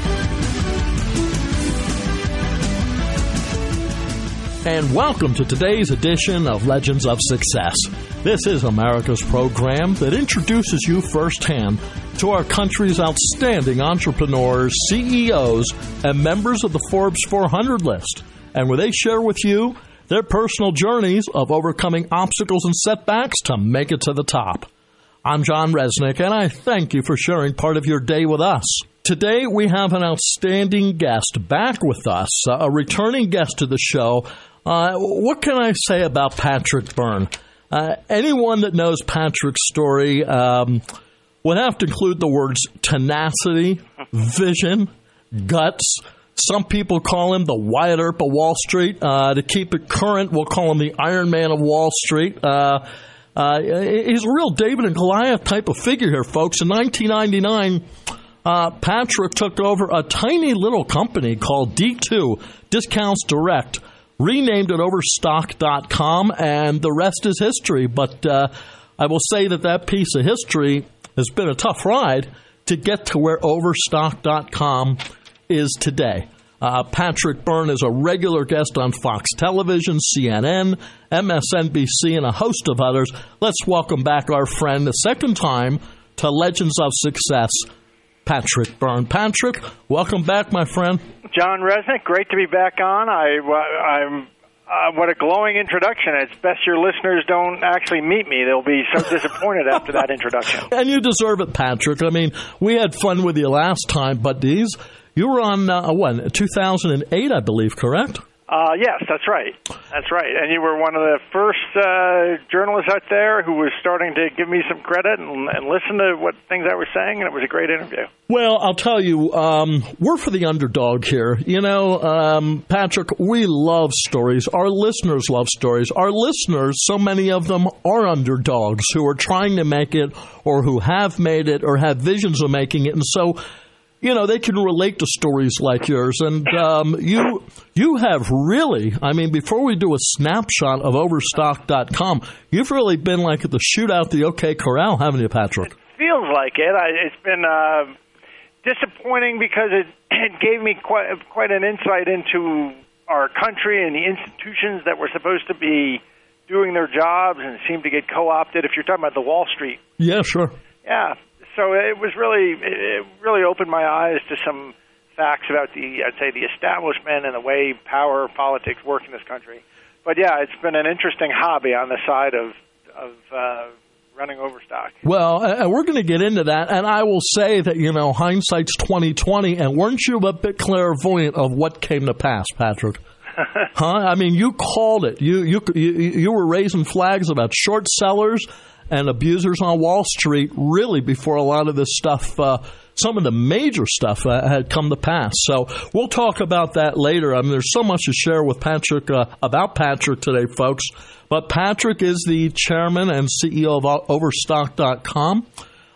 And welcome to today's edition of Legends of Success. This is America's program that introduces you firsthand to our country's outstanding entrepreneurs, C E Os, and members of the Forbes four hundred list, and where they share with you their personal journeys of overcoming obstacles and setbacks to make it to the top. I'm John Resnick, and I thank you for sharing part of your day with us. Today, we have an outstanding guest back with us, a returning guest to the show. Uh, what can I say about Patrick Byrne? Uh, anyone that knows Patrick's story um, would have to include the words tenacity, vision, guts. Some people call him the Wyatt Earp of Wall Street. Uh, to keep it current, we'll call him the Iron Man of Wall Street. Uh, uh, he's a real David and Goliath type of figure here, folks. In nineteen ninety-nine, uh, Patrick took over a tiny little company called D two, Discounts Direct, renamed it Overstock dot com, and the rest is history. But uh, I will say that that piece of history has been a tough ride to get to where Overstock dot com is today. Uh, Patrick Byrne is a regular guest on Fox Television, C N N, M S N B C, and a host of others. Let's welcome back our friend the second time to Legends of Success, Patrick Byrne. Patrick, welcome back, my friend. John Resnick, great to be back on. I, I'm uh, what a glowing introduction. It's best your listeners don't actually meet me. They'll be so disappointed after that introduction. And you deserve it, Patrick. I mean, we had fun with you last time, but these, you were on, uh, what, two thousand eight, I believe, correct? Uh, yes, that's right. That's right. And you were one of the first uh, journalists out there who was starting to give me some credit and, and listen to what things I was saying, and it was a great interview. Well, I'll tell you, um, we're for the underdog here. You know, um, Patrick, we love stories. Our listeners love stories. Our listeners, so many of them are underdogs who are trying to make it or who have made it or have visions of making it. And so, you know, they can relate to stories like yours. And um, you you have really, I mean, before we do a snapshot of Overstock dot com, you've really been like at the shootout, the OK Corral, haven't you, Patrick? It feels like it. I, it's been uh, disappointing because it, it gave me quite, quite an insight into our country and the institutions that were supposed to be doing their jobs and seem to get co-opted. If you're talking about the Wall Street. Yeah, sure. Yeah. So it was really, it really opened my eyes to some facts about the, I'd say, the establishment and the way power politics work in this country. But yeah, it's been an interesting hobby on the side of of uh, running Overstock. Well, uh, we're going to get into that, and I will say that, you know, hindsight's twenty twenty, and weren't you a bit clairvoyant of what came to pass, Patrick? Huh? I mean, you called it. You you you, you were raising flags about short sellers and abusers on Wall Street, really, before a lot of this stuff, uh, some of the major stuff uh, had come to pass. So we'll talk about that later. I mean, there's so much to share with Patrick, uh, about Patrick today, folks. But Patrick is the chairman and C E O of Overstock dot com.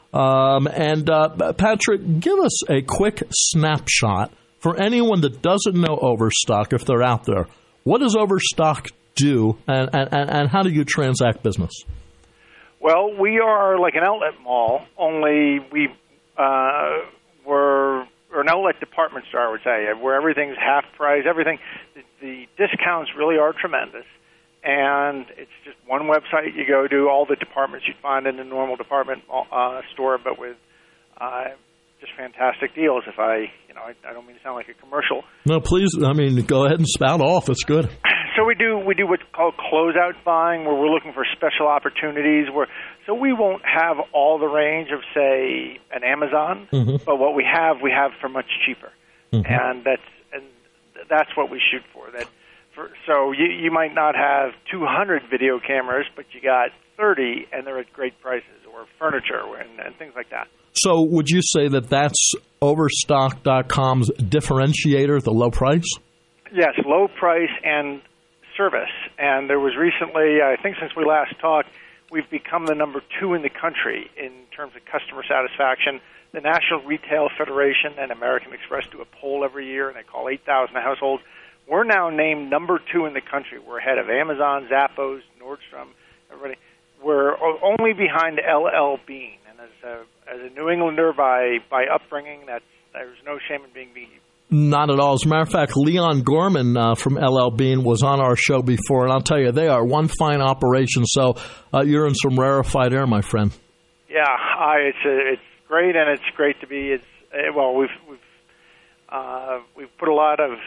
Um, and uh, Patrick, give us a quick snapshot for anyone that doesn't know Overstock, if they're out there. What does Overstock do, and, and, and how do you transact business? Well, we are like an outlet mall, only we uh, we're, we're an outlet department store, I would say, where everything's half price. Everything, the, the discounts really are tremendous, and it's just one website you go to, all the departments you'd find in a normal department uh, store, but with uh, just fantastic deals. If I, you know, I, I don't mean to sound like a commercial. No, please. I mean, go ahead and spout off. It's good. So we do we do what's called closeout buying, where we're looking for special opportunities. Where so we won't have all the range of, say, an Amazon, mm-hmm. but what we have, we have for much cheaper, mm-hmm. and that's and that's what we shoot for. That for, so you you might not have two hundred video cameras, but you got thirty, and they're at great prices, or furniture and, and things like that. So would you say that that's Overstock dot com's differentiator, the low price? Yes, low price and service. And there was recently, I think since we last talked, we've become the number two in the country in terms of customer satisfaction. The National Retail Federation and American Express do a poll every year, and they call eight thousand households. We're now named number two in the country. We're ahead of Amazon, Zappos, Nordstrom, everybody. We're only behind L L Bean. And as a, as a New Englander by, by upbringing, that's, there's no shame in being bean. Not at all. As a matter of fact, Leon Gorman uh, from L L Bean was on our show before, and I'll tell you, they are one fine operation. So uh, you're in some rarefied air, my friend. Yeah, I, it's a, it's great, and it's great to be. It's well, we've we've uh, we've put a lot of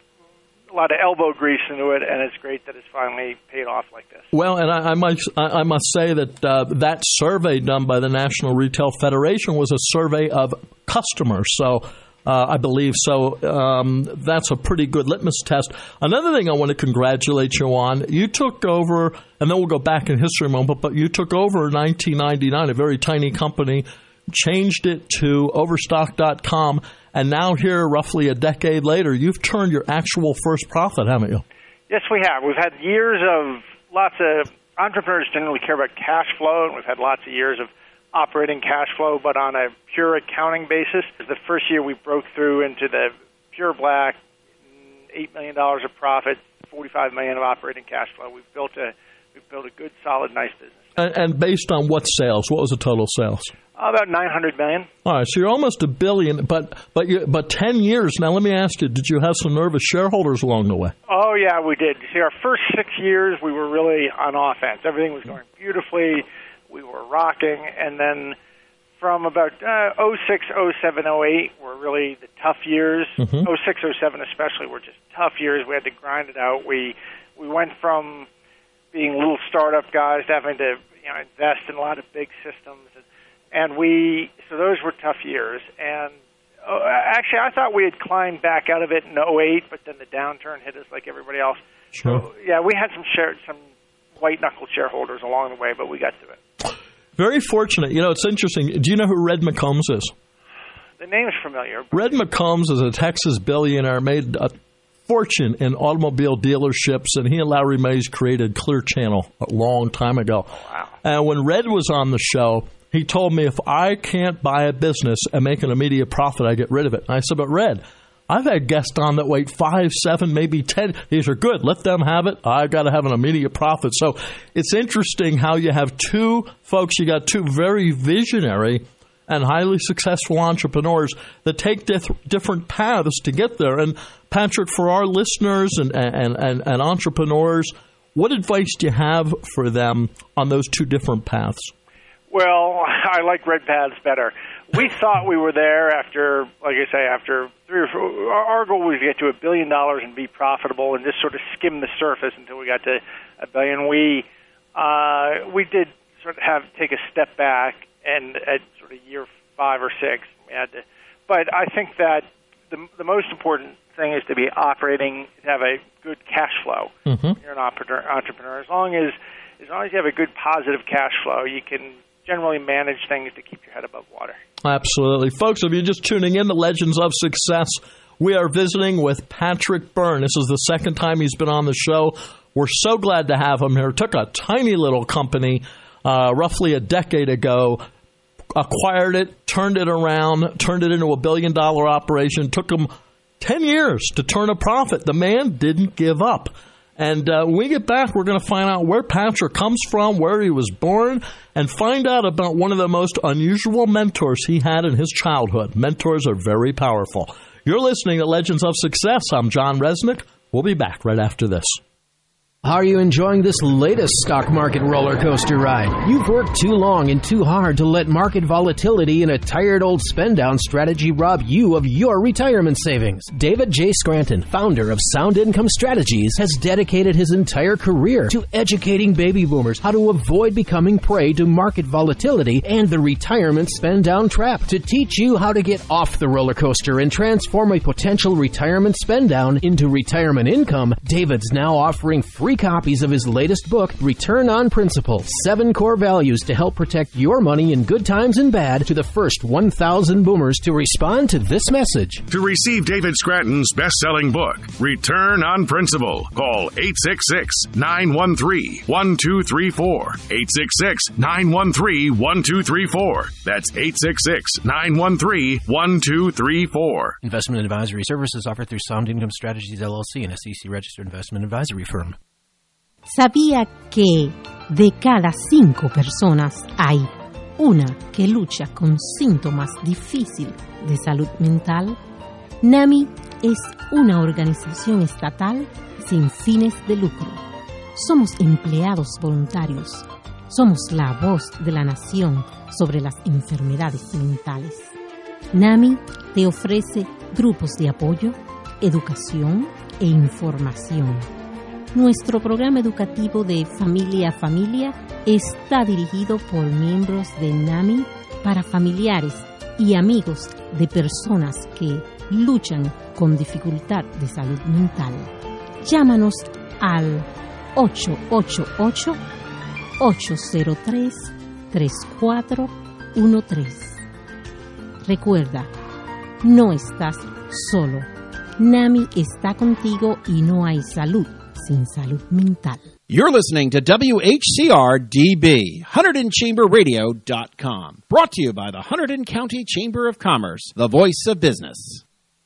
a lot of elbow grease into it, and it's great that it's finally paid off like this. Well, and I, I must I must say that uh, that survey done by the National Retail Federation was a survey of customers. So. Uh, I believe so. Um, that's a pretty good litmus test. Another thing I want to congratulate you on, you took over, and then we'll go back in history a moment, but you took over in nineteen ninety-nine, a very tiny company, changed it to Overstock dot com, and now here, roughly a decade later, you've turned your actual first profit, haven't you? Yes, we have. We've had years of lots of entrepreneurs generally care about cash flow, and we've had lots of years of operating cash flow, but on a pure accounting basis. The first year we broke through into the pure black, eight million dollars of profit, forty-five million dollars of operating cash flow. We've built a we've built a good, solid, nice business. And, and based on what sales? What was the total sales? Uh, about nine hundred million dollars. All right, so you're almost a billion, but but you, but ten years. Now let me ask you: did you have some nervous shareholders along the way? Oh yeah, we did. See, our first six years we were really on offense. Everything was going beautifully. We were rocking, and then from about uh, oh six, oh seven, oh eight were really the tough years. Mm-hmm. oh six, oh seven especially were just tough years. We had to grind it out. We we went from being little startup guys to having to you know invest in a lot of big systems, and, and we so those were tough years. And uh, actually, I thought we had climbed back out of it in oh eight, but then the downturn hit us like everybody else. Sure. So, yeah, we had some share, some white-knuckle shareholders along the way, but we got to it. Very fortunate. You know, it's interesting. Do you know who Red McCombs is? The name's familiar. Red McCombs is a Texas billionaire, made a fortune in automobile dealerships, and he and Larry Mays created Clear Channel a long time ago. Oh, wow. And when Red was on the show, he told me if I can't buy a business and make an immediate profit, I get rid of it. And I said, but Red, I've had guests on that wait five, seven, maybe ten. These are good. Let them have it. I've got to have an immediate profit. So it's interesting how you have two folks. You got two very visionary and highly successful entrepreneurs that take dif- different paths to get there. And Patrick, for our listeners and, and, and, and entrepreneurs, what advice do you have for them on those two different paths? Well, I like red paths better. We thought we were there after, like I say, after three or four. Our goal was to get to a billion dollars and be profitable and just sort of skim the surface until we got to a billion. We uh, we did sort of have take a step back, and at sort of year five or six, we had to. But I think that the the most important thing is to be operating, to have a good cash flow. Mm-hmm. When you're an entrepreneur, entrepreneur. As long as as long as you have a good positive cash flow, you can generally manage things to keep your head above water. Absolutely. Folks, if you're just tuning in to Legends of Success, we are visiting with Patrick Byrne. This is the second time he's been on the show. We're so glad to have him here. Took a tiny little company uh, roughly a decade ago, acquired it, turned it around, turned it into a billion-dollar operation. Took him ten years to turn a profit. The man didn't give up. And uh, when we get back, we're going to find out where Patrick comes from, where he was born, and find out about one of the most unusual mentors he had in his childhood. Mentors are very powerful. You're listening to Legends of Success. I'm John Resnick. We'll be back right after this. Are you enjoying this latest stock market roller coaster ride? You've worked too long and too hard to let market volatility and a tired old spend down strategy rob you of your retirement savings. David J. Scranton, founder of Sound Income Strategies, has dedicated his entire career to educating baby boomers how to avoid becoming prey to market volatility and the retirement spend down trap. To teach you how to get off the roller coaster and transform a potential retirement spend down into retirement income, David's now offering free free copies of his latest book, Return on Principle, Seven Core Values to Help Protect Your Money in Good Times and Bad, to the first one thousand boomers to respond to this message. To receive David Scranton's best-selling book, Return on Principle, call eight six six, nine one three, one two three four. eight six six, nine one three, one two three four. That's eight six six, nine one three, one two three four. Investment advisory services offered through Sound Income Strategies, L L C, an S E C-registered investment advisory firm. ¿Sabía que de cada cinco personas hay una que lucha con síntomas difíciles de salud mental? NAMI es una organización estatal sin fines de lucro. Somos empleados voluntarios. Somos la voz de la nación sobre las enfermedades mentales. NAMI te ofrece grupos de apoyo, educación e información. Nuestro programa educativo de Familia a Familia está dirigido por miembros de NAMI para familiares y amigos de personas que luchan con dificultad de salud mental. Llámanos al ocho ocho ocho, ocho cero tres, tres cuatro uno tres. Recuerda, no estás solo. NAMI está contigo y no hay salud sin salud mental. You're listening to W H C R D B, Hunterdon Chamber Radio dot com. Brought to you by the Hunterdon County Chamber of Commerce, the voice of business.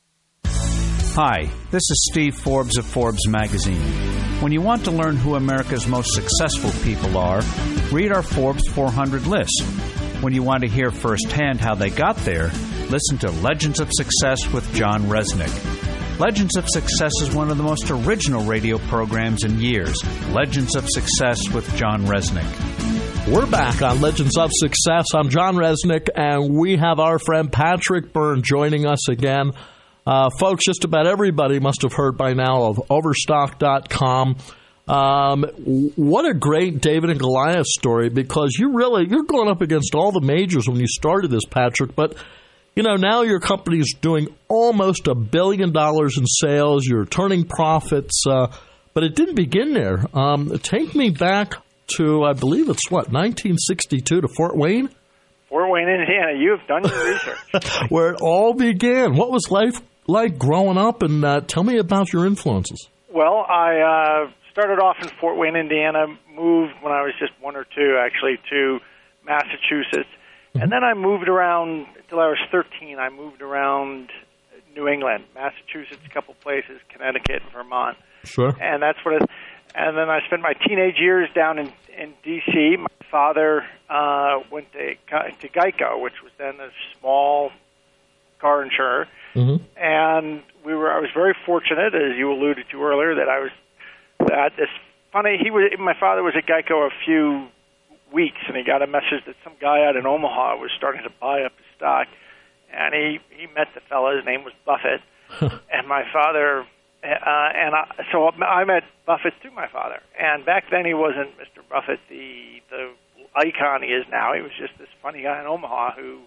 Hi, this is Steve Forbes of Forbes magazine. When you want to learn who America's most successful people are, read our Forbes four hundred list. When you want to hear firsthand how they got there, listen to Legends of Success with John Resnick. Legends of Success is one of the most original radio programs in years. Legends of Success with John Resnick. We're back on Legends of Success. I'm John Resnick, and we have our friend Patrick Byrne joining us again. Uh, folks, just about everybody must have heard by now of Overstock dot com. Um, what a great David and Goliath story, because you really, you're going up against all the majors when you started this, Patrick, but you know, now your company's doing almost a billion dollars in sales. You're turning profits, uh, but it didn't begin there. Um, take me back to, I believe it's what, nineteen sixty-two, to Fort Wayne? Fort Wayne, Indiana. You have done your research. Where it all began. What was life like growing up? And uh, tell me about your influences. Well, I uh, started off in Fort Wayne, Indiana, moved when I was just one or two, actually, to Massachusetts. And then I moved around until I was thirteen. I moved around New England, Massachusetts, a couple places, Connecticut, Vermont. Sure. And that's what it, and then I spent my teenage years down in, in D C My father uh, went to, to Geico, which was then a small car insurer. Mm-hmm. And we were I was very fortunate, as you alluded to earlier, that I was that this funny he was my father was at Geico a few weeks, and he got a message that some guy out in Omaha was starting to buy up his stock, and he he met the fellow. His name was Buffett, and my father, uh, and I, so I met Buffett through my father. And back then he wasn't Mister Buffett, the the icon he is now. He was just this funny guy in Omaha who,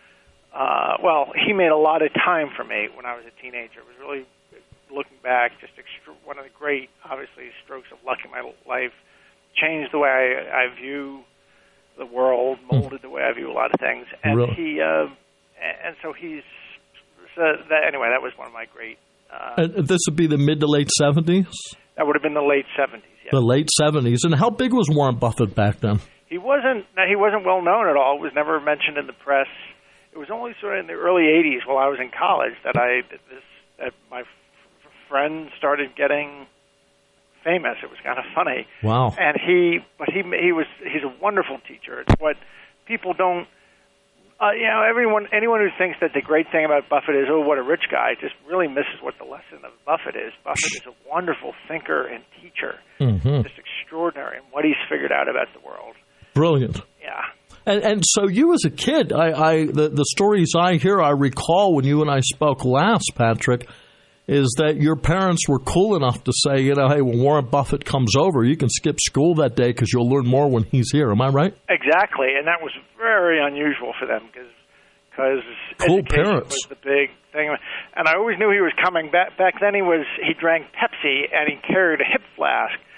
uh, well, he made a lot of time for me when I was a teenager. It was really, looking back, just extra, one of the great, obviously, strokes of luck in my life. Changed the way I, I view the world, molded the way I view a lot of things, and really? he, uh, and so he's. So that, anyway, that was one of my great. Uh, and this would be the mid to late seventies. That would have been the late seventies. Yes. The late seventies. And how big was Warren Buffett back then? He wasn't. He wasn't well known at all. It was never mentioned in the press. It was only sort of in the early eighties, while I was in college, that I that this that my f- friends started getting famous. It was kind of funny. Wow. And he, but he, he was, he's a wonderful teacher. It's what people don't, uh, you know, everyone, anyone who thinks that the great thing about Buffett is, oh, what a rich guy, just really misses what the lesson of Buffett is. Buffett is a wonderful thinker and teacher. Mm-hmm. Just extraordinary in what he's figured out about the world. Brilliant. Yeah. And, and so you as a kid, I, I the, the stories I hear, I recall when you and I spoke last, Patrick, is that your parents were cool enough to say, you know, hey, when Warren Buffett comes over, you can skip school that day because you'll learn more when he's here. Am I right? Exactly, and that was very unusual for them because because cool education parents. was the big thing. And I always knew he was coming. Back back then, he was he drank Pepsi and he carried a hip flask.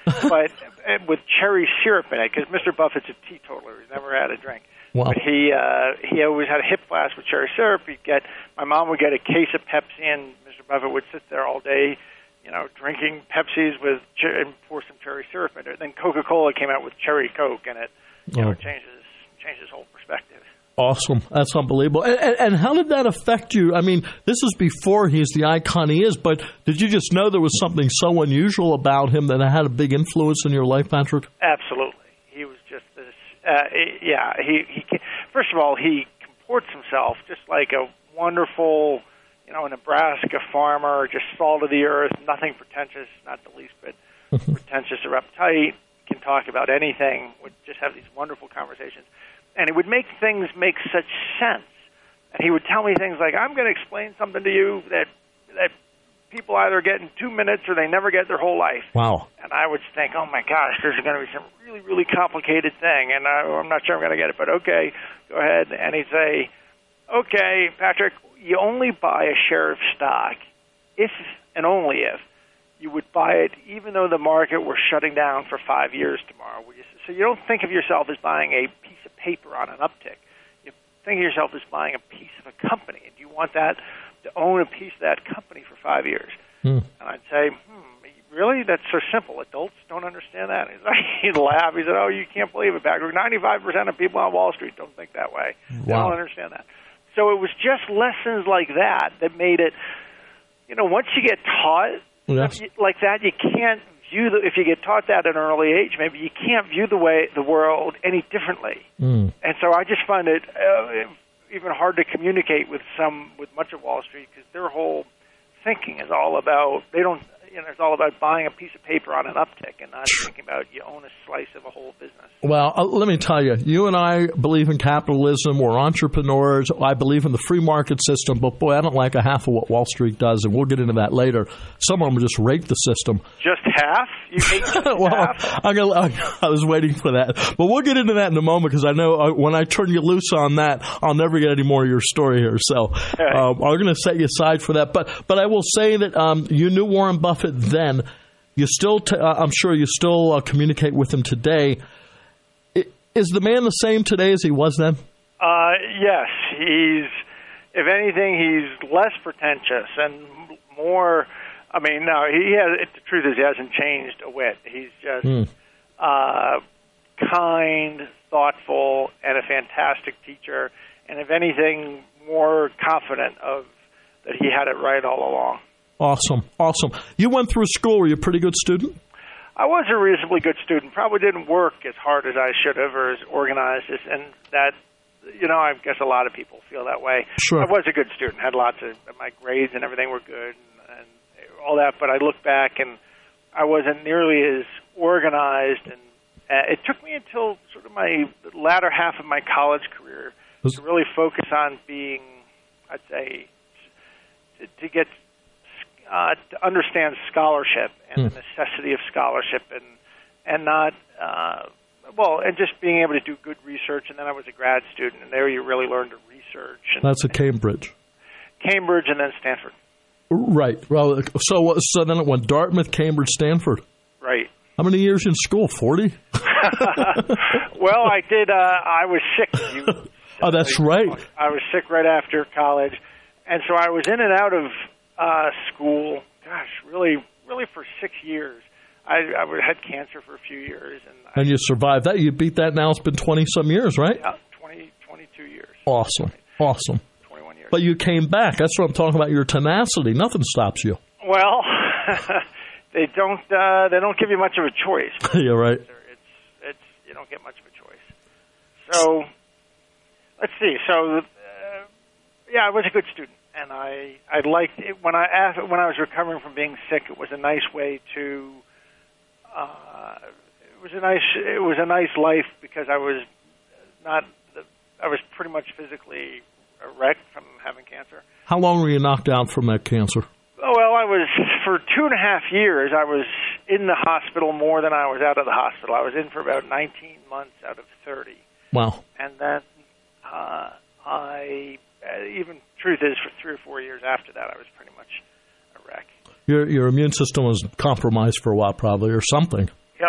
but uh, with cherry syrup in it, because Mister Buffett's a teetotaler. He's never had a drink. Wow. But he uh, he always had a hip flask with cherry syrup. He'd get my mom would get a case of Pepsi, and Mister Buffett would sit there all day, you know, drinking Pepsis with cher- and pour some cherry syrup in it. Then Coca-Cola came out with cherry Coke, and it you know Oh. it changes changes his whole perspective. Awesome. That's unbelievable. And, and, and how did that affect you? I mean, this is before he's the icon he is, but did you just know there was something so unusual about him that it had a big influence in your life, Patrick? Absolutely, he was just this. Uh, yeah, he he. First of all, he comports himself just like a wonderful, you know, Nebraska farmer, just salt of the earth, nothing pretentious, not the least bit pretentious or uptight. Can talk about anything. Would just have these wonderful conversations. And it would make things make such sense. And he would tell me things like, I'm going to explain something to you that that people either get in two minutes or they never get their whole life. Wow. And I would think, oh, my gosh, there's going to be some really, really complicated thing. And I, I'm not sure I'm going to get it, but okay, go ahead. And he'd say, okay, Patrick, you only buy a share of stock if and only if you would buy it even though the market were shutting down for five years tomorrow. So you don't think of yourself as buying a piece of paper on an uptick. You think of yourself as buying a piece of a company, and you want that to own a piece of that company for five years. Hmm. And I'd say, hmm, really? That's so simple. Adults don't understand that? He's like, he'd laugh. He said, oh, you can't believe it, Patrick. ninety-five percent of people on Wall Street don't think that way. They Wow. don't understand that. So it was just lessons like that that made it, you know, once you get taught Yes. like that, you can't view the, if you get taught that at an early age, maybe you can't view the way the world any differently. Mm. And so I just find it uh, even hard to communicate with some with much of Wall Street because their whole thinking is all about they don't you know it's all about buying a piece of paper on an uptick and not thinking about you own a slice of a whole business. Well, uh, let me tell you, you and I believe in capitalism. We're entrepreneurs. I believe in the free market system, but boy, I don't like a half of what Wall Street does, and we'll get into that later. Some of them just rape the system. Just half? You hate just well, half? I'm gonna, I, I was waiting for that, but we'll get into that in a moment because I know uh, when I turn you loose on that, I'll never get any more of your story here. So um, I'm going to set you aside for that. But but I will say that um, you knew Warren Buffett then. You still, t- uh, I'm sure, you still uh, communicate with him today. I, is the man the same today as he was then? Uh, yes, he's. If anything, he's less pretentious and more. I mean, no, he has. The truth is, he hasn't changed a whit. He's just Mm. uh, kind, thoughtful, and a fantastic teacher. And if anything, more confident of that he had it right all along. Awesome, awesome. You went through school. Were you a pretty good student? I was a reasonably good student. Probably didn't work as hard as I should have or as organized as, and that, you know, I guess a lot of people feel that way. Sure. I was a good student. Had lots of, my grades and everything were good and, and all that, but I look back and I wasn't nearly as organized, and uh, it took me until sort of my the latter half of my college career to really focus on being, I'd say, to, to get Uh, to understand scholarship and Hmm. the necessity of scholarship, and and not uh, well, and just being able to do good research. And then I was a grad student, and there you really learn to research. And That's at Cambridge. Cambridge and then Stanford. Right. Well, so so then it went Dartmouth, Cambridge, Stanford. Right. How many years in school? Forty. Well, I did. Uh, I was sick. You, Oh, that's right. I was sick right after college, and so I was in and out of uh, school. Gosh, really, really for six years. I, I had cancer for a few years, and And you survived that. You beat that now. It's been twenty-some years, right? yeah, twenty, twenty-two years. Awesome. Awesome. twenty-one years. But you came back. That's what I'm talking about, your tenacity. Nothing stops you. Well, they don't. Uh, they don't give you much of a choice. You're right. It's, it's. You don't get much of a choice. So, let's see. So, uh, yeah, I was a good student. And I, I liked it when I after, when I was recovering from being sick. It was a nice way to. Uh, it was a nice. It was a nice life because I was not. I was pretty much physically wrecked from having cancer. How long were you knocked out from that cancer? Oh, well, I was for two and a half years. I was in the hospital more than I was out of the hospital. I was in for about nineteen months out of thirty. Wow. And then uh, I. Uh, even truth is, for three or four years after that, I was pretty much a wreck. Your your immune system was compromised for a while, probably, or something.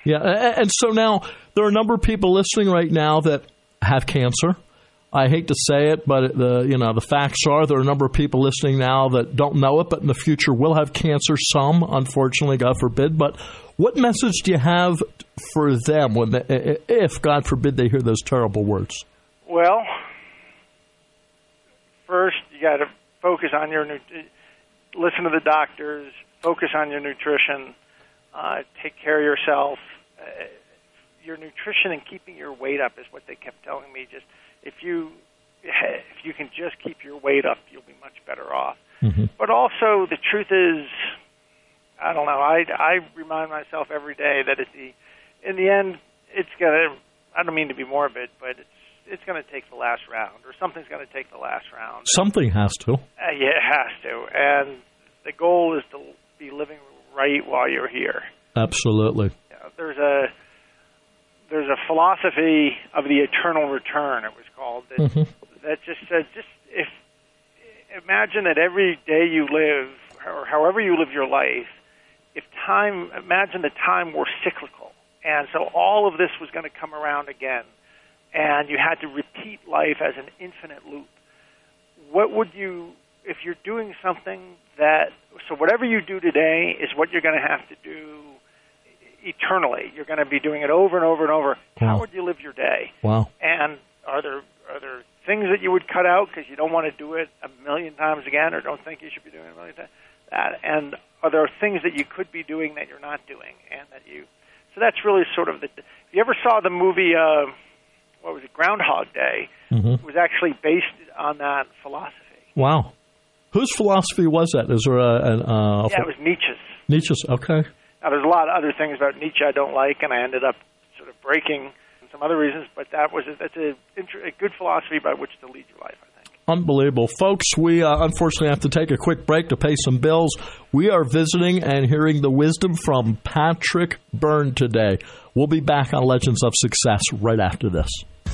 Yeah, and so now there are a number of people listening right now that have cancer. I hate to say it, but the you know the facts are there are a number of people listening now that don't know it, but in the future will have cancer. Some, unfortunately, God forbid. But what message do you have for them when, they, if God forbid, they hear those terrible words? Well, first you got to focus on your listen to the doctors, focus on your nutrition, uh, take care of yourself. Uh, your nutrition and keeping your weight up is what they kept telling me. Just if you if you can just keep your weight up, you'll be much better off. Mm-hmm. But also, the truth is, I don't know. I I remind myself every day that at the in the end, it's gonna. I don't mean to be morbid, but it's it's going to take the last round, or something's going to take the last round. Something has to. Uh, yeah, it has to. And the goal is to be living right while you're here. Absolutely. Yeah, there's a there's a philosophy of the eternal return, it was called, that, mm-hmm. that just says, just if imagine that every day you live, or however you live your life, if time, imagine that time were cyclical, and so all of this was going to come around again, and you had to repeat life as an infinite loop. What would you, if you're doing something that, so whatever you do today is what you're going to have to do eternally. You're going to be doing it over and over and over. Wow. How would you live your day? Wow. And are there are there things that you would cut out because you don't want to do it a million times again, or don't think you should be doing it a million times? That, and are there things that you could be doing that you're not doing, and that you? So that's really sort of the. If you ever saw the movie, uh, what was it, Groundhog Day? Mm-hmm. It was actually based on that philosophy. Wow. Whose philosophy was that? Is there a? An, uh, yeah, it was Nietzsche's. Nietzsche's. Okay. Now, there's a lot of other things about Nietzsche I don't like, and I ended up sort of breaking some other reasons, but that was a, that's a, a good philosophy by which to lead your life, I think. Unbelievable. Folks, we uh, unfortunately have to take a quick break to pay some bills. We are visiting and hearing the wisdom from Patrick Byrne today. We'll be back on Legends of Success right after this.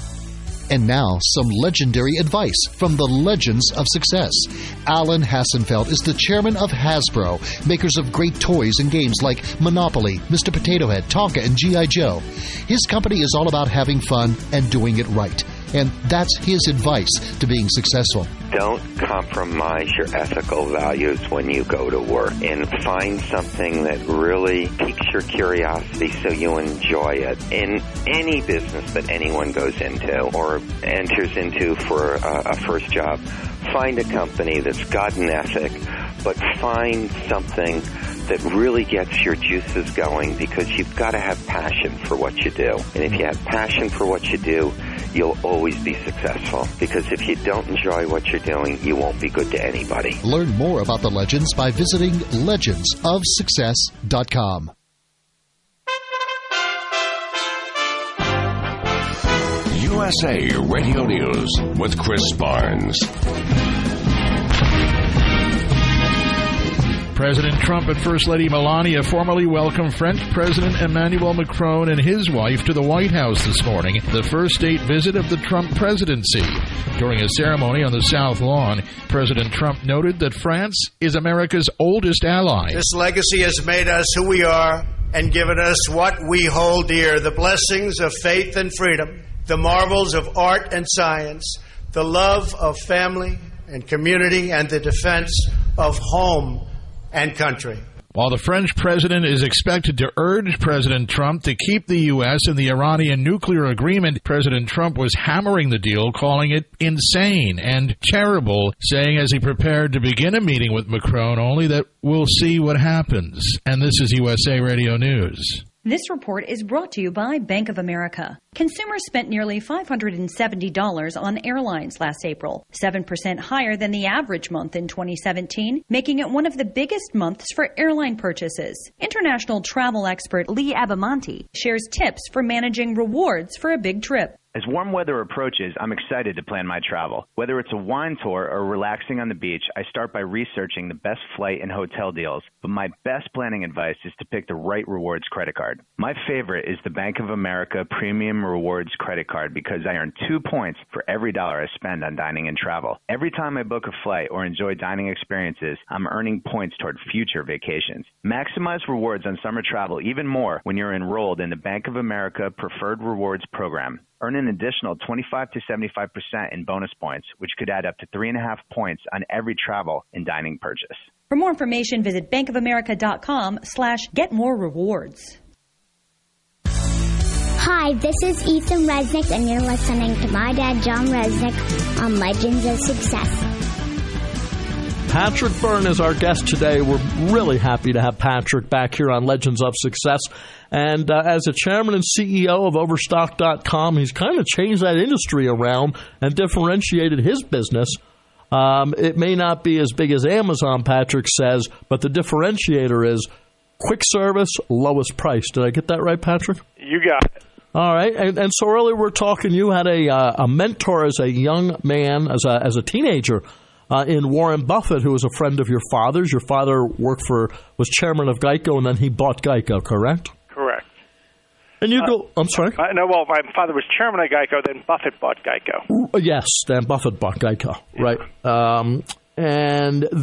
And now, some legendary advice from the Legends of Success. Alan Hassenfeld is the chairman of Hasbro, makers of great toys and games like Monopoly, Mister Potato Head, Tonka, and G I. Joe. His company is all about having fun and doing it right. And that's his advice to being successful. Don't compromise your ethical values when you go to work, and find something that really piques your curiosity so you enjoy it. In any business that anyone goes into or enters into for a, a first job, find a company that's got an ethic, but find something that really gets your juices going, because you've got to have passion for what you do. And if you have passion for what you do, you'll always be successful. Because if you don't enjoy what you're doing, you won't be good to anybody. Learn more about the Legends by visiting legends of success dot com. U S A Radio News with Chris Barnes. President Trump and First Lady Melania formally welcomed French President Emmanuel Macron and his wife to the White House this morning, the first state visit of the Trump presidency. During a ceremony on the South Lawn, President Trump noted that France is America's oldest ally. This legacy has made us who we are and given us what we hold dear, the blessings of faith and freedom, the marvels of art and science, the love of family and community, and the defense of home and country. While the French president is expected to urge President Trump to keep the U S in the Iranian nuclear agreement, President Trump was hammering the deal, calling it insane and terrible, saying as he prepared to begin a meeting with Macron only that we'll see what happens. And this is U S A Radio News. This report is brought to you by Bank of America. Consumers spent nearly five hundred seventy dollars on airlines last April, seven percent higher than the average month in twenty seventeen, making it one of the biggest months for airline purchases. International travel expert Lee Abamonte shares tips for managing rewards for a big trip. As warm weather approaches, I'm excited to plan my travel. Whether it's a wine tour or relaxing on the beach, I start by researching the best flight and hotel deals. But my best planning advice is to pick the right rewards credit card. My favorite is the Bank of America Premium Rewards credit card because I earn two points for every dollar I spend on dining and travel. Every time I book a flight or enjoy dining experiences, I'm earning points toward future vacations. Maximize rewards on summer travel even more when you're enrolled in the Bank of America Preferred Rewards program. Earn an additional twenty-five to seventy-five percent in bonus points, which could add up to three and a half points on every travel and dining purchase. For more information, visit bankofamerica.com slash get more rewards. Hi, this is Ethan Resnick, and you're listening to my dad, John Resnick, on Legends of Success. Patrick Byrne is our guest today. We're really happy to have Patrick back here on Legends of Success. And uh, as a chairman and C E O of Overstock dot com, he's kind of changed that industry around and differentiated his business. Um, it may not be as big as Amazon, Patrick says, but the differentiator is quick service, lowest price. Did I get that right, Patrick? You got it. All right. And, and so earlier we're talking, you had a, uh, a mentor as a young man, as a, as a teenager, Uh, in Warren Buffett, who was a friend of your father's. Your father worked for, was chairman of Geico, and then he bought Geico, correct? Correct. And you uh, go, I'm sorry? Uh, no, well, my father was chairman of Geico, then Buffett bought Geico. Yes, then Buffett bought Geico, right. Um, and